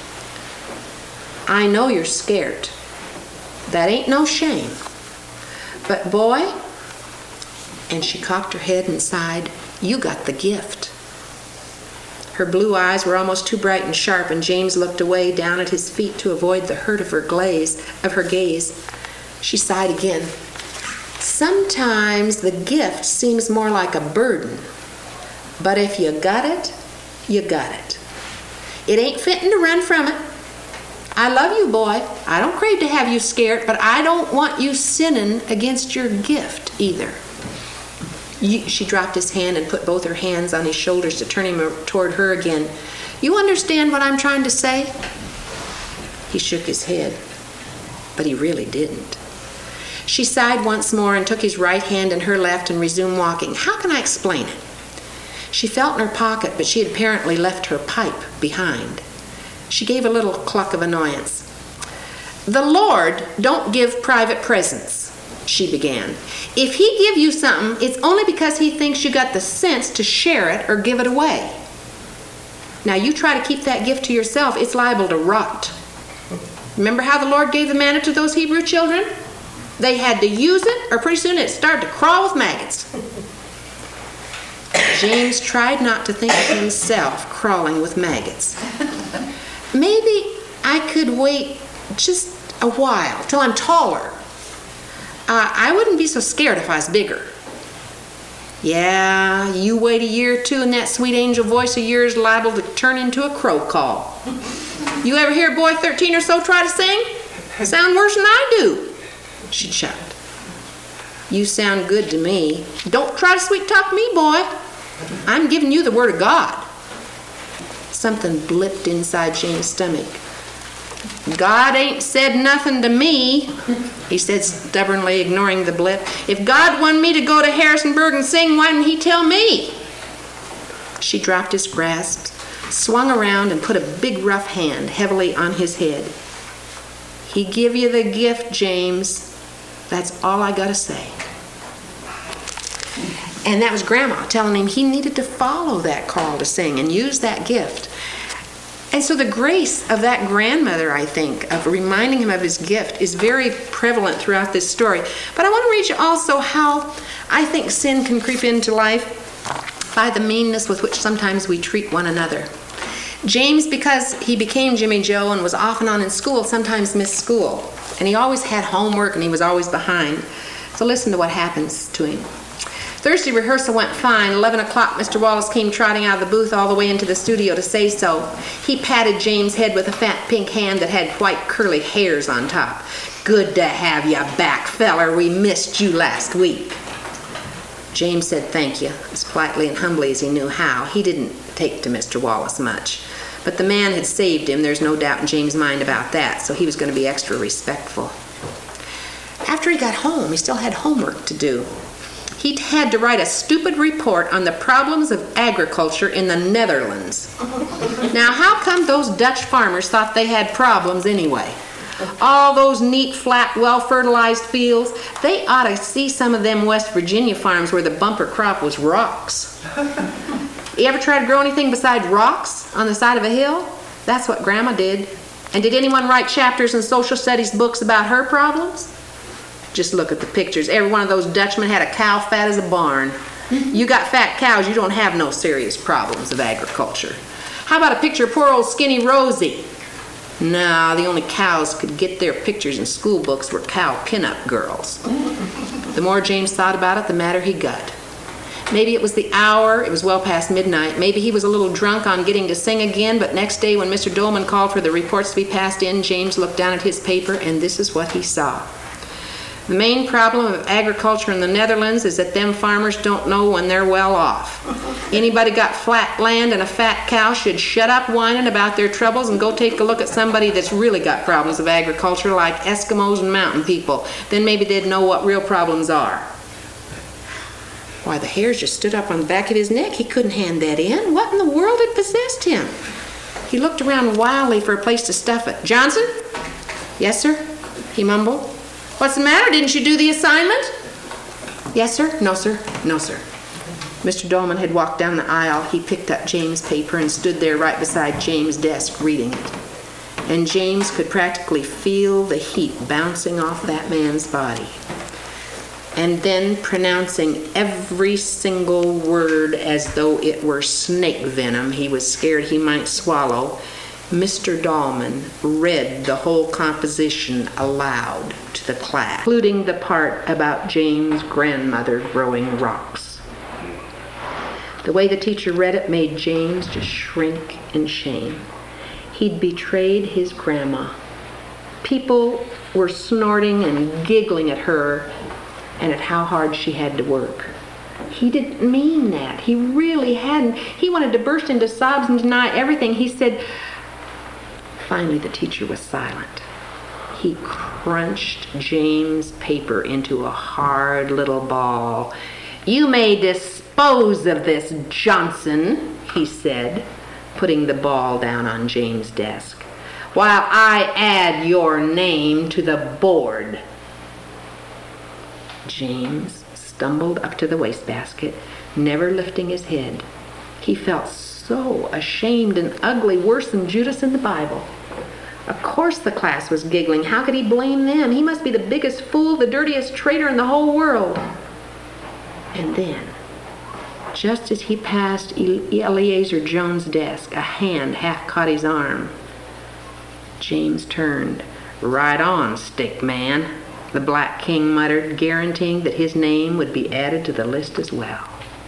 I know you're scared. That ain't no shame. But boy, and she cocked her head and sighed, you got the gift. Her blue eyes were almost too bright and sharp, and James looked away down at his feet to avoid the hurt of her glaze, of her gaze. She sighed again. Sometimes the gift seems more like a burden. But if you got it, you got it. It ain't fitting to run from it. I love you, boy. I don't crave to have you scared, but I don't want you sinning against your gift either. You, she dropped his hand and put both her hands on his shoulders to turn him toward her again. You understand what I'm trying to say? He shook his head, but he really didn't. She sighed once more and took his right hand in her left and resumed walking. How can I explain it? She felt in her pocket, but she had apparently left her pipe behind. She gave a little cluck of annoyance. The Lord don't give private presents, she began. If he give you something, it's only because he thinks you got the sense to share it or give it away. Now you try to keep that gift to yourself, it's liable to rot. Remember how the Lord gave the manna to those Hebrew children? They had to use it, or pretty soon it started to crawl with maggots. James tried not to think of himself crawling with maggots. Maybe I could wait just a while, till I'm taller. Uh, I wouldn't be so scared if I was bigger. Yeah, you wait a year or two and that sweet angel voice of yours liable to turn into a crow call. You ever hear a boy thirteen or so try to sing? Sound worse than I do. She chuckled. You sound good to me. Don't try to sweet talk me, boy. I'm giving you the word of God. Something blipped inside James' stomach. God ain't said nothing to me, he said stubbornly, ignoring the blip. If God wanted me to go to Harrisonburg and sing, why didn't he tell me? She dropped his grasp, swung around, and put a big rough hand heavily on his head. He give you the gift, James. That's all I gotta say. And that was Grandma telling him he needed to follow that call to sing and use that gift. And so the grace of that grandmother, I think, of reminding him of his gift is very prevalent throughout this story. But I want to read you also how I think sin can creep into life by the meanness with which sometimes we treat one another. James, because he became Jimmy Joe and was off and on in school, sometimes missed school. And he always had homework and he was always behind. So listen to what happens to him. Thursday rehearsal went fine. eleven o'clock, Mister Wallace came trotting out of the booth all the way into the studio to say so. He patted James' head with a fat pink hand that had white curly hairs on top. Good to have you back, feller. We missed you last week. James said thank you, as politely and humbly as he knew how. He didn't take to Mister Wallace much. But the man had saved him. There's no doubt in James' mind about that, so he was going to be extra respectful. After he got home, he still had homework to do. He had to write a stupid report on the problems of agriculture in the Netherlands. Now, how come those Dutch farmers thought they had problems anyway? All those neat, flat, well-fertilized fields, they ought to see some of them West Virginia farms where the bumper crop was rocks. You ever try to grow anything besides rocks on the side of a hill? That's what Grandma did. And did anyone write chapters in social studies books about her problems? Just look at the pictures. Every one of those Dutchmen had a cow fat as a barn. You got fat cows, you don't have no serious problems of agriculture. How about a picture of poor old skinny Rosie? No, the only cows could get their pictures in school books were cow pinup girls. The more James thought about it, the madder he got. Maybe it was the hour, it was well past midnight. Maybe he was a little drunk on getting to sing again, but next day when Mister Dolman called for the reports to be passed in, James looked down at his paper, and this is what he saw. The main problem of agriculture in the Netherlands is that them farmers don't know when they're well off. Anybody got flat land and a fat cow should shut up whining about their troubles and go take a look at somebody that's really got problems of agriculture, like Eskimos and mountain people. Then maybe they'd know what real problems are. Why, the hairs just stood up on the back of his neck. He couldn't hand that in. What in the world had possessed him? He looked around wildly for a place to stuff it. Johnson? Yes, sir? He mumbled. What's the matter? Didn't you do the assignment? Yes, sir. No, sir. No, sir. Mister Dolman had walked down the aisle. He picked up James' paper and stood there right beside James' desk reading it. And James could practically feel the heat bouncing off that man's body. And then, pronouncing every single word as though it were snake venom he was scared he might swallow, Mister Dolman read the whole composition aloud to the class, including the part about James' grandmother growing rocks. The way the teacher read it made James just shrink in shame. He'd betrayed his grandma. People were snorting and giggling at her and at how hard she had to work. He didn't mean that. He really hadn't. He wanted to burst into sobs and deny everything. He said, finally the teacher was silent. He crunched James' paper into a hard little ball. "You may dispose of this, Johnson," he said, putting the ball down on James' desk, "while I add your name to the board." James stumbled up to the wastebasket, never lifting his head. He felt so ashamed and ugly, worse than Judas in the Bible. Of course the class was giggling. How could he blame them? He must be the biggest fool, the dirtiest traitor in the whole world. And then, just as he passed Eliezer Jones' desk, a hand half caught his arm. James turned. "Right on, stick man," the Black King muttered, guaranteeing that his name would be added to the list as well.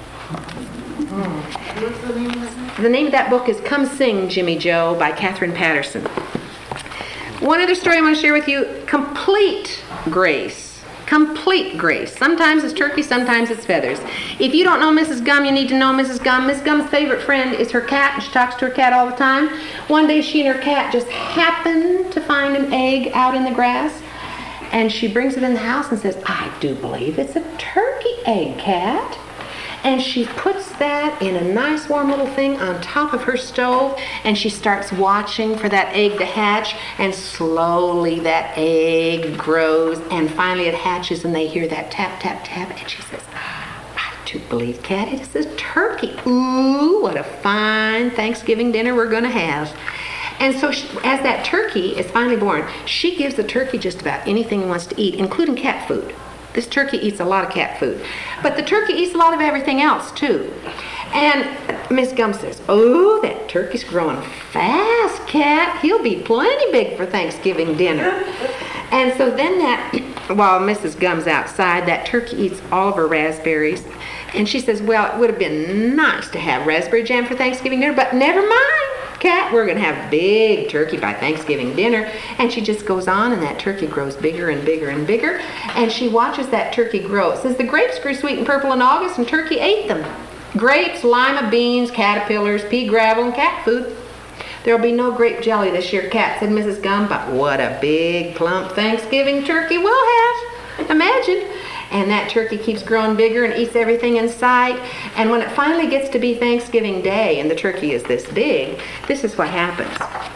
What's the name of that? The name of that book is Come Sing, Jimmy Joe by Catherine Patterson. One other story I want to share with you. Complete grace. Complete grace. Sometimes it's turkey, sometimes it's feathers. If you don't know Missus Gum, you need to know Missus Gum. Miss Gum's favorite friend is her cat, and she talks to her cat all the time. One day she and her cat just happened to find an egg out in the grass, and she brings it in the house and says, "I do believe it's a turkey egg, Cat." And she puts that in a nice warm little thing on top of her stove, and she starts watching for that egg to hatch, and slowly that egg grows, and finally it hatches, and they hear that tap, tap, tap, and she says, "I do believe, Cat, it is a turkey. Ooh, what a fine Thanksgiving dinner we're going to have." And so she, as that turkey is finally born, she gives the turkey just about anything it wants to eat, including cat food. This turkey eats a lot of cat food. But the turkey eats a lot of everything else, too. And Miss Gum says, "Oh, that turkey's growing fast, Cat. He'll be plenty big for Thanksgiving dinner." And so then that, while Missus Gum's outside, that turkey eats all of her raspberries. And she says, "Well, it would have been nice to have raspberry jam for Thanksgiving dinner, but never mind, Cat, we're going to have big turkey by Thanksgiving dinner." And she just goes on, and that turkey grows bigger and bigger and bigger. And she watches that turkey grow. It says, "The grapes grew sweet and purple in August, and turkey ate them. Grapes, lima beans, caterpillars, pea gravel, and cat food. There'll be no grape jelly this year, Cat," said Missus Gum, "but what a big, plump Thanksgiving turkey we'll have. Imagine." And that turkey keeps growing bigger and eats everything in sight. And when it finally gets to be Thanksgiving Day and the turkey is this big, this is what happens.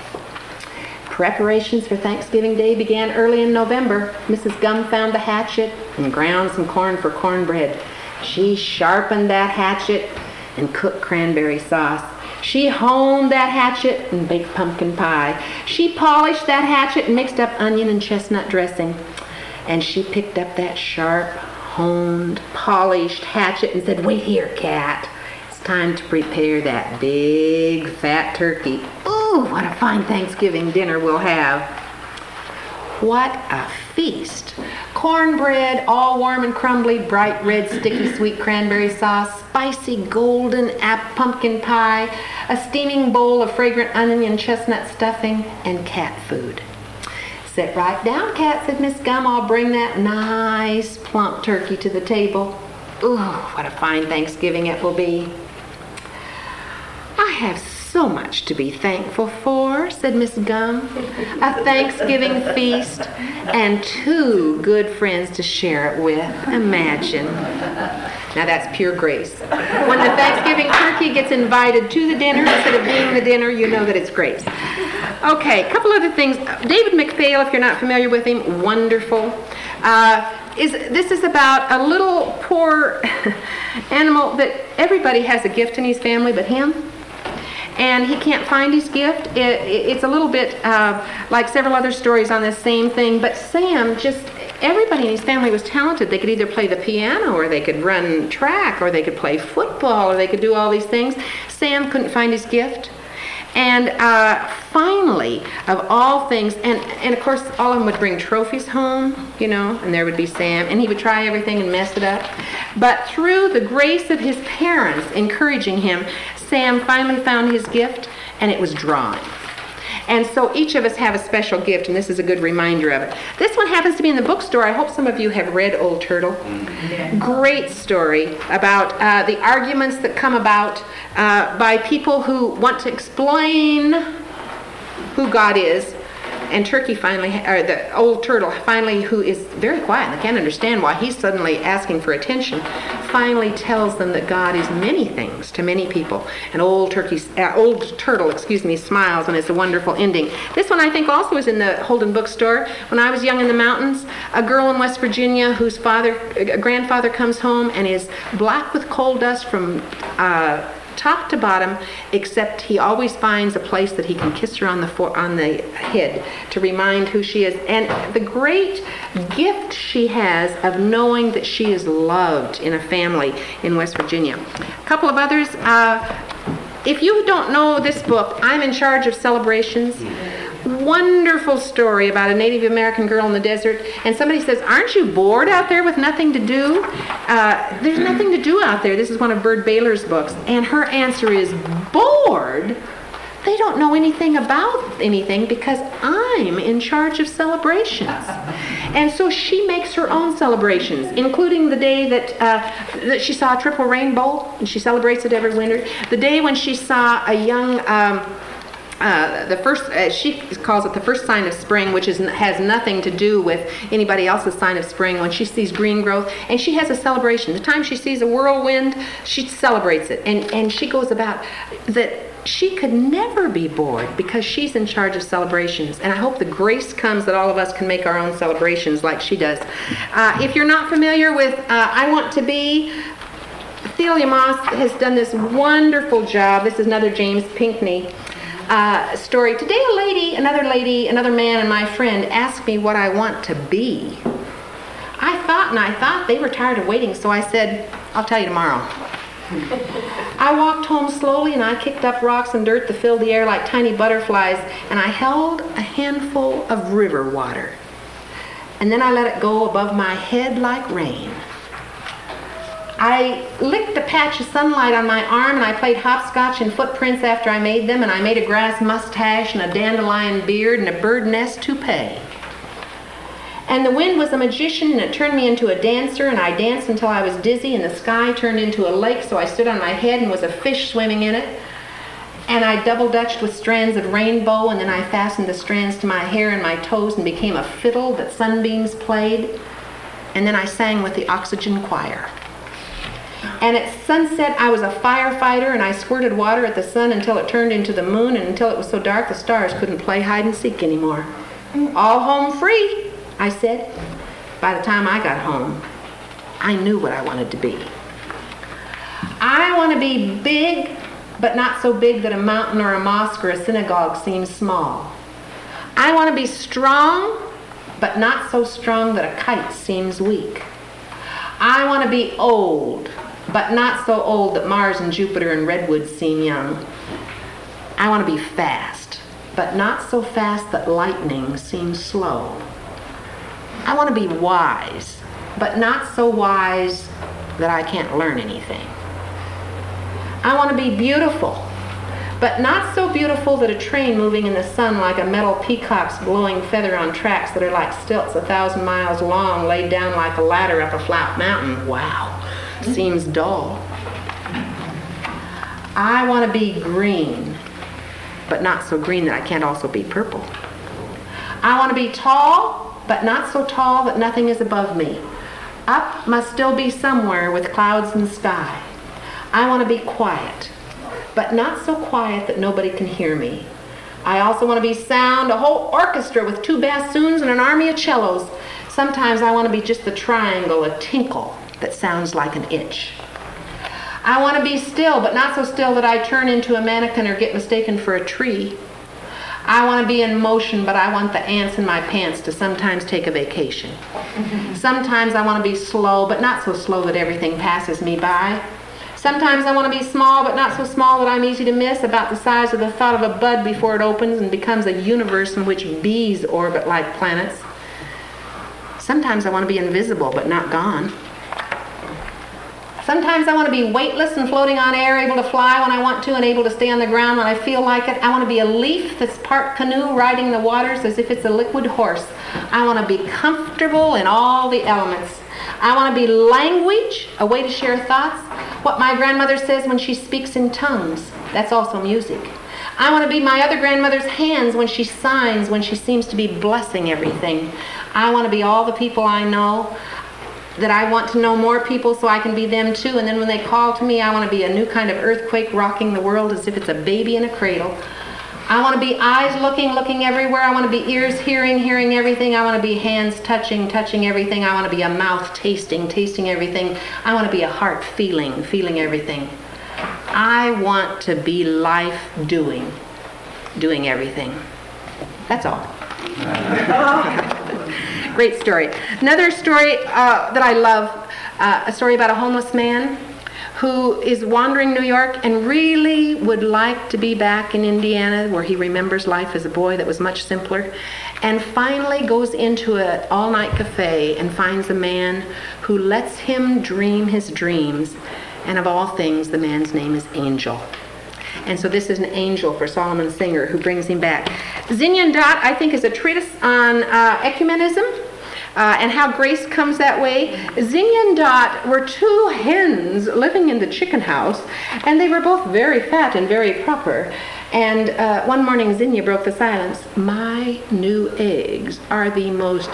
Preparations for Thanksgiving Day began early in November. Missus Gum found the hatchet and ground some corn for cornbread. She sharpened that hatchet and cooked cranberry sauce. She honed that hatchet and baked pumpkin pie. She polished that hatchet and mixed up onion and chestnut dressing. And she picked up that sharp, honed, polished hatchet and said, "Wait here, Cat. It's time to prepare that big, fat turkey. Ooh, what a fine Thanksgiving dinner we'll have." What a feast. Cornbread, all warm and crumbly, bright red, sticky, sweet cranberry sauce, spicy, golden ap- pumpkin pie, a steaming bowl of fragrant onion and chestnut stuffing, and cat food. "Sit right down, Cat," said Miss Gum. "I'll bring that nice, plump turkey to the table. Ooh, what a fine Thanksgiving it will be." "I have so much to be thankful for," said Miss Gum. "A Thanksgiving feast and two good friends to share it with. Imagine." Now that's pure grace. When the Thanksgiving turkey gets invited to the dinner instead of being the dinner, you know that it's grace. Okay, a couple other things. David McPhail, if you're not familiar with him, wonderful. Uh, is this is about a little poor animal that everybody has a gift in his family but him. And he can't find his gift. It, it, it's a little bit uh, like several other stories on this same thing. But Sam just, everybody in his family was talented. They could either play the piano, or they could run track, or they could play football, or they could do all these things. Sam couldn't find his gift. And uh, finally, of all things, and, and of course all of them would bring trophies home, you know, and there would be Sam, and he would try everything and mess it up. But through the grace of his parents encouraging him, Sam finally found his gift, and it was drawing. And so each of us have a special gift, and this is a good reminder of it. This one happens to be in the bookstore. I hope some of you have read Old Turtle. Yeah. Great story about uh, the arguments that come about uh, by people who want to explain who God is. And Turkey finally, or the old turtle finally, who is very quiet and can't understand why he's suddenly asking for attention, finally tells them that God is many things to many people. And old turkey, uh, old turtle, excuse me, smiles, and it's a wonderful ending. This one I think also is in the Holden bookstore. When I was young in the mountains, a girl in West Virginia whose father, uh, grandfather comes home and is black with coal dust from Uh, top to bottom, except he always finds a place that he can kiss her on the for, on the head to remind who she is, and the great gift she has of knowing that she is loved in a family in West Virginia. A couple of others. Uh, if you don't know this book, I'm in Charge of Celebrations. Wonderful story about a Native American girl in the desert, and somebody says, aren't you bored out there with nothing to do? Uh, there's nothing to do out there. This is one of Bird Baylor's books, and her answer is, bored? They don't know anything about anything because I'm in charge of celebrations. And so she makes her own celebrations, including the day that, uh, that she saw a triple rainbow, and she celebrates it every winter. The day when she saw a young... Um, Uh, the first, uh, she calls it the first sign of spring, which is has nothing to do with anybody else's sign of spring. When she sees green growth, and she has a celebration. The time she sees a whirlwind, she celebrates it, and and she goes about that. She could never be bored because she's in charge of celebrations. And I hope the grace comes that all of us can make our own celebrations like she does. Uh, if you're not familiar with uh, I Want to Be, Thelia Moss has done this wonderful job. This is another James Pinkney Uh, story. Today a lady, another lady, another man and my friend asked me what I want to be. I thought and I thought they were tired of waiting, so I said, I'll tell you tomorrow. I walked home slowly and I kicked up rocks and dirt that filled the air like tiny butterflies, and I held a handful of river water. And then I let it go above my head like rain. I licked a patch of sunlight on my arm, and I played hopscotch in footprints after I made them, and I made a grass mustache and a dandelion beard and a bird nest toupee. And the wind was a magician, and it turned me into a dancer, and I danced until I was dizzy, and the sky turned into a lake, so I stood on my head and was a fish swimming in it. And I double-dutched with strands of rainbow, and then I fastened the strands to my hair and my toes and became a fiddle that sunbeams played. And then I sang with the oxygen choir. And at sunset, I was a firefighter, and I squirted water at the sun until it turned into the moon, and until it was so dark the stars couldn't play hide and seek anymore. All home free, I said. By the time I got home, I knew what I wanted to be. I want to be big, but not so big that a mountain or a mosque or a synagogue seems small. I want to be strong, but not so strong that a kite seems weak. I want to be old, but not so old that Mars and Jupiter and redwoods seem young. I want to be fast, but not so fast that lightning seems slow. I want to be wise, but not so wise that I can't learn anything. I want to be beautiful, but not so beautiful that a train moving in the sun like a metal peacock's blowing feather on tracks that are like stilts a thousand miles long laid down like a ladder up a flat mountain, wow, seems dull. I want to be green, but not so green that I can't also be purple. I want to be tall, but not so tall that nothing is above me. Up must still be somewhere with clouds and sky. I want to be quiet, but not so quiet that nobody can hear me. I also want to be sound, a whole orchestra with two bassoons and an army of cellos. Sometimes I want to be just the triangle, a tinkle that sounds like an itch. I want to be still, but not so still that I turn into a mannequin or get mistaken for a tree. I want to be in motion, but I want the ants in my pants to sometimes take a vacation. Sometimes I want to be slow, but not so slow that everything passes me by. Sometimes I want to be small, but not so small that I'm easy to miss, about the size of the thought of a bud before it opens and becomes a universe in which bees orbit like planets. Sometimes I want to be invisible, but not gone. Sometimes I want to be weightless and floating on air, able to fly when I want to and able to stay on the ground when I feel like it. I want to be a leaf that's part canoe riding the waters as if it's a liquid horse. I want to be comfortable in all the elements. I want to be language, a way to share thoughts. What my grandmother says when she speaks in tongues, that's also music. I want to be my other grandmother's hands when she signs, when she seems to be blessing everything. I want to be all the people I know, that I want to know more people so I can be them too. And then when they call to me, I want to be a new kind of earthquake rocking the world as if it's a baby in a cradle. I want to be eyes looking, looking everywhere. I want to be ears hearing, hearing everything. I want to be hands touching, touching everything. I want to be a mouth tasting, tasting everything. I want to be a heart feeling, feeling everything. I want to be life doing, doing everything. That's all. Great story. Another story uh, that I love, uh, a story about a homeless man who is wandering New York and really would like to be back in Indiana where he remembers life as a boy that was much simpler, and finally goes into an all-night cafe and finds a man who lets him dream his dreams. And of all things, the man's name is Angel. And so this is an angel for Solomon Singer who brings him back. Zinnia and Dot, I think, is a treatise on uh, ecumenism uh, and how grace comes that way. Zinnia and Dot were two hens living in the chicken house, and they were both very fat and very proper. And uh, one morning, Zinnia broke the silence. My new eggs are the most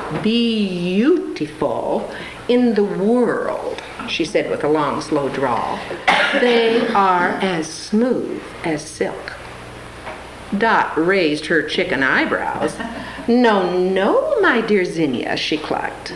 beautiful in the world, she said with a long, slow drawl. They are as smooth as silk. Dot raised her chicken eyebrows. No, no, my dear Zinnia, she clucked.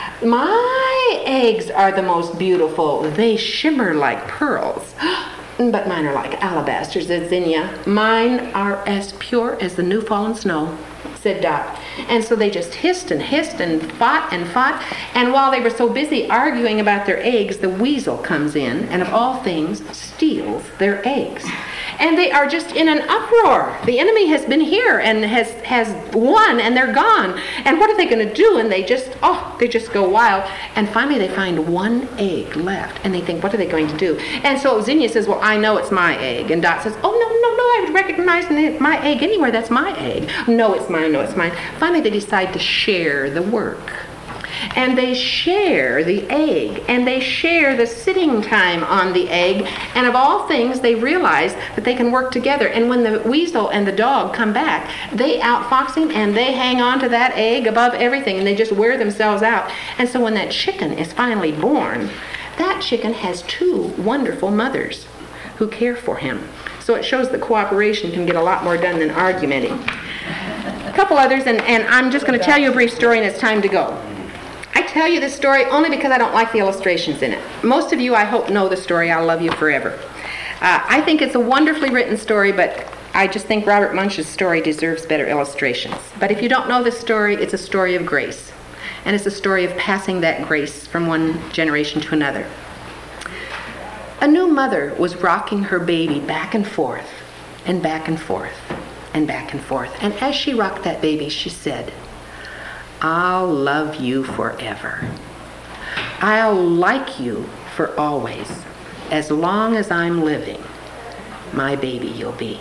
My eggs are the most beautiful. They shimmer like pearls. But mine are like alabaster, said Zinnia. Mine are as pure as the new fallen snow, said Dot. And so they just hissed and hissed and fought and fought. And while they were so busy arguing about their eggs, the weasel comes in and, of all things, steals their eggs. And they are just in an uproar. The enemy has been here and has, has won, and they're gone. And what are they going to do? And they just, oh, they just go wild. And finally they find one egg left. And they think, what are they going to do? And so Zinnia says, well, I know it's my egg. And Dot says, oh, no, no, no, I would recognize my egg anywhere. That's my egg. No, it's mine. No, it's mine. Finally they decide to share the work. And they share the egg, and they share the sitting time on the egg, and of all things, they realize that they can work together. And when the weasel and the dog come back, they outfox him, and they hang on to that egg above everything, and they just wear themselves out. And so when that chicken is finally born, that chicken has two wonderful mothers who care for him. So it shows that cooperation can get a lot more done than argumenting. A couple others, and, and I'm just going to tell you a brief story, and it's time to go. I tell you this story only because I don't like the illustrations in it. Most of you, I hope, know the story, I'll Love You Forever. Uh, I think it's a wonderfully written story, but I just think Robert Munsch's story deserves better illustrations. But if you don't know this story, it's a story of grace. And it's a story of passing that grace from one generation to another. A new mother was rocking her baby back and forth, and back and forth, and back and forth. And as she rocked that baby, she said, I'll love you forever. I'll like you for always. As long as I'm living, my baby you'll be.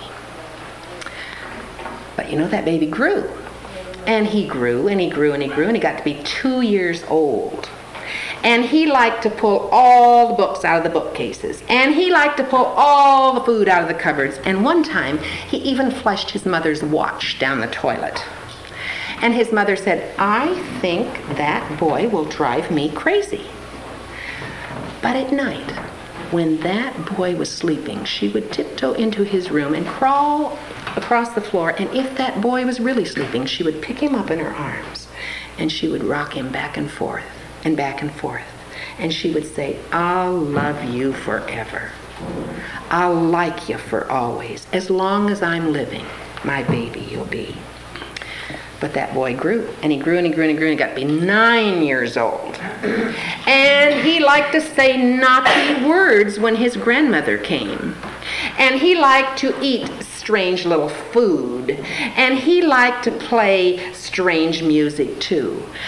But you know, that baby grew. And he grew, and he grew, and he grew, and he got to be two years old. And he liked to pull all the books out of the bookcases. And he liked to pull all the food out of the cupboards. And one time, he even flushed his mother's watch down the toilet. And his mother said, I think that boy will drive me crazy. But at night, when that boy was sleeping, she would tiptoe into his room and crawl across the floor. And if that boy was really sleeping, she would pick him up in her arms. And she would rock him back and forth and back and forth. And she would say, I'll love you forever. I'll like you for always. As long as I'm living, my baby you'll be. But that boy grew, and he grew, and he grew, and he grew, and he got to be nine years old. And he liked to say naughty words when his grandmother came. And he liked to eat strange little food. And he liked to play strange music, too.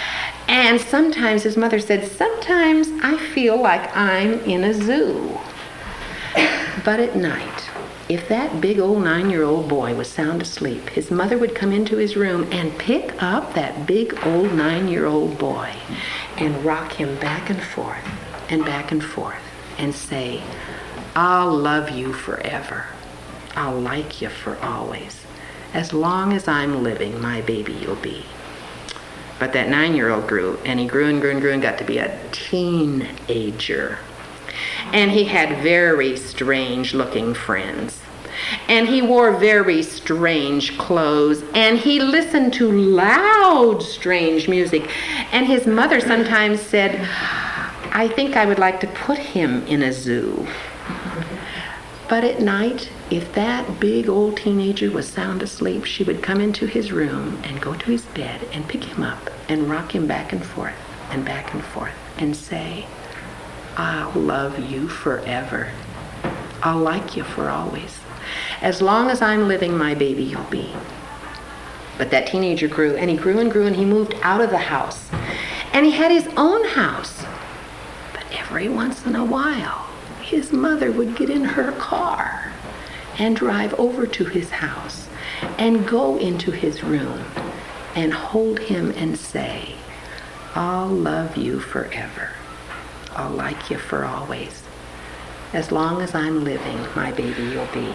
And sometimes, his mother said, sometimes I feel like I'm in a zoo. But at night, if that big old nine-year-old boy was sound asleep, his mother would come into his room and pick up that big old nine-year-old boy and rock him back and forth and back and forth and say, I'll love you forever. I'll like you for always. As long as I'm living, my baby you'll be. But that nine-year-old grew, and he grew and grew and grew and got to be a teenager. And he had very strange-looking friends. And he wore very strange clothes. And he listened to loud, strange music. And his mother sometimes said, I think I would like to put him in a zoo. But at night, if that big old teenager was sound asleep, she would come into his room and go to his bed and pick him up and rock him back and forth and back and forth and say, I'll love you forever. I'll like you for always. As long as I'm living, my baby you'll be. But that teenager grew, and he grew and grew, and he moved out of the house. And he had his own house. But every once in a while, his mother would get in her car and drive over to his house and go into his room and hold him and say, I'll love you forever. I'll like you for always. As long as I'm living, my baby you'll be.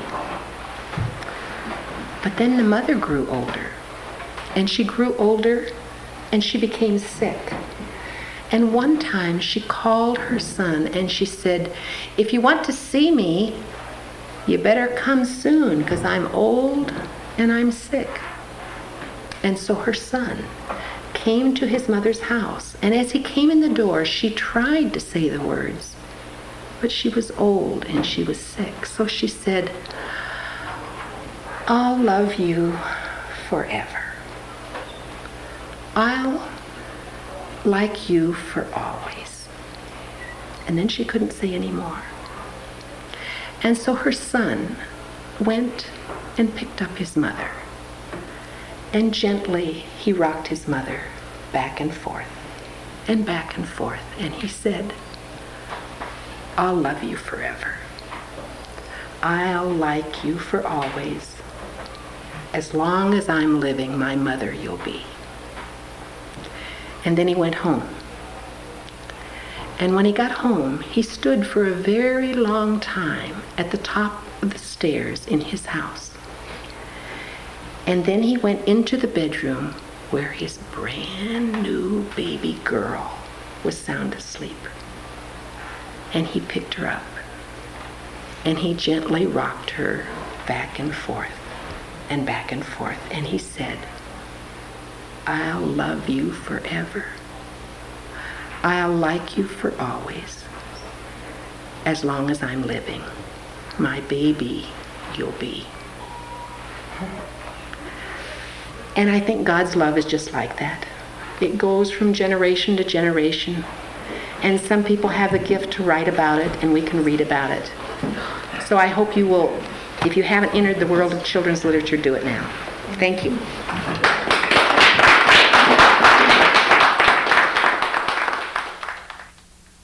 But then the mother grew older, and she grew older, and she became sick. And one time she called her son and she said, if you want to see me, you better come soon because I'm old and I'm sick. And so her son came to his mother's house. And as he came in the door, she tried to say the words, but she was old and she was sick. So she said, I'll love you forever. I'll like you for always. And then she couldn't say any more. And so her son went and picked up his mother. And gently he rocked his mother back and forth and back and forth. And he said, I'll love you forever. I'll like you for always. As long as I'm living, my mother you'll be. And then he went home. And when he got home, he stood for a very long time at the top of the stairs in his house. And then he went into the bedroom where his brand new baby girl was sound asleep. And he picked her up. And he gently rocked her back and forth and back and forth. And he said, I'll love you forever. I'll like you for always. As long as I'm living, my baby you'll be. And I think God's love is just like that. It goes from generation to generation. And some people have the gift to write about it, and we can read about it. So I hope you will, if you haven't entered the world of children's literature, do it now. Thank you.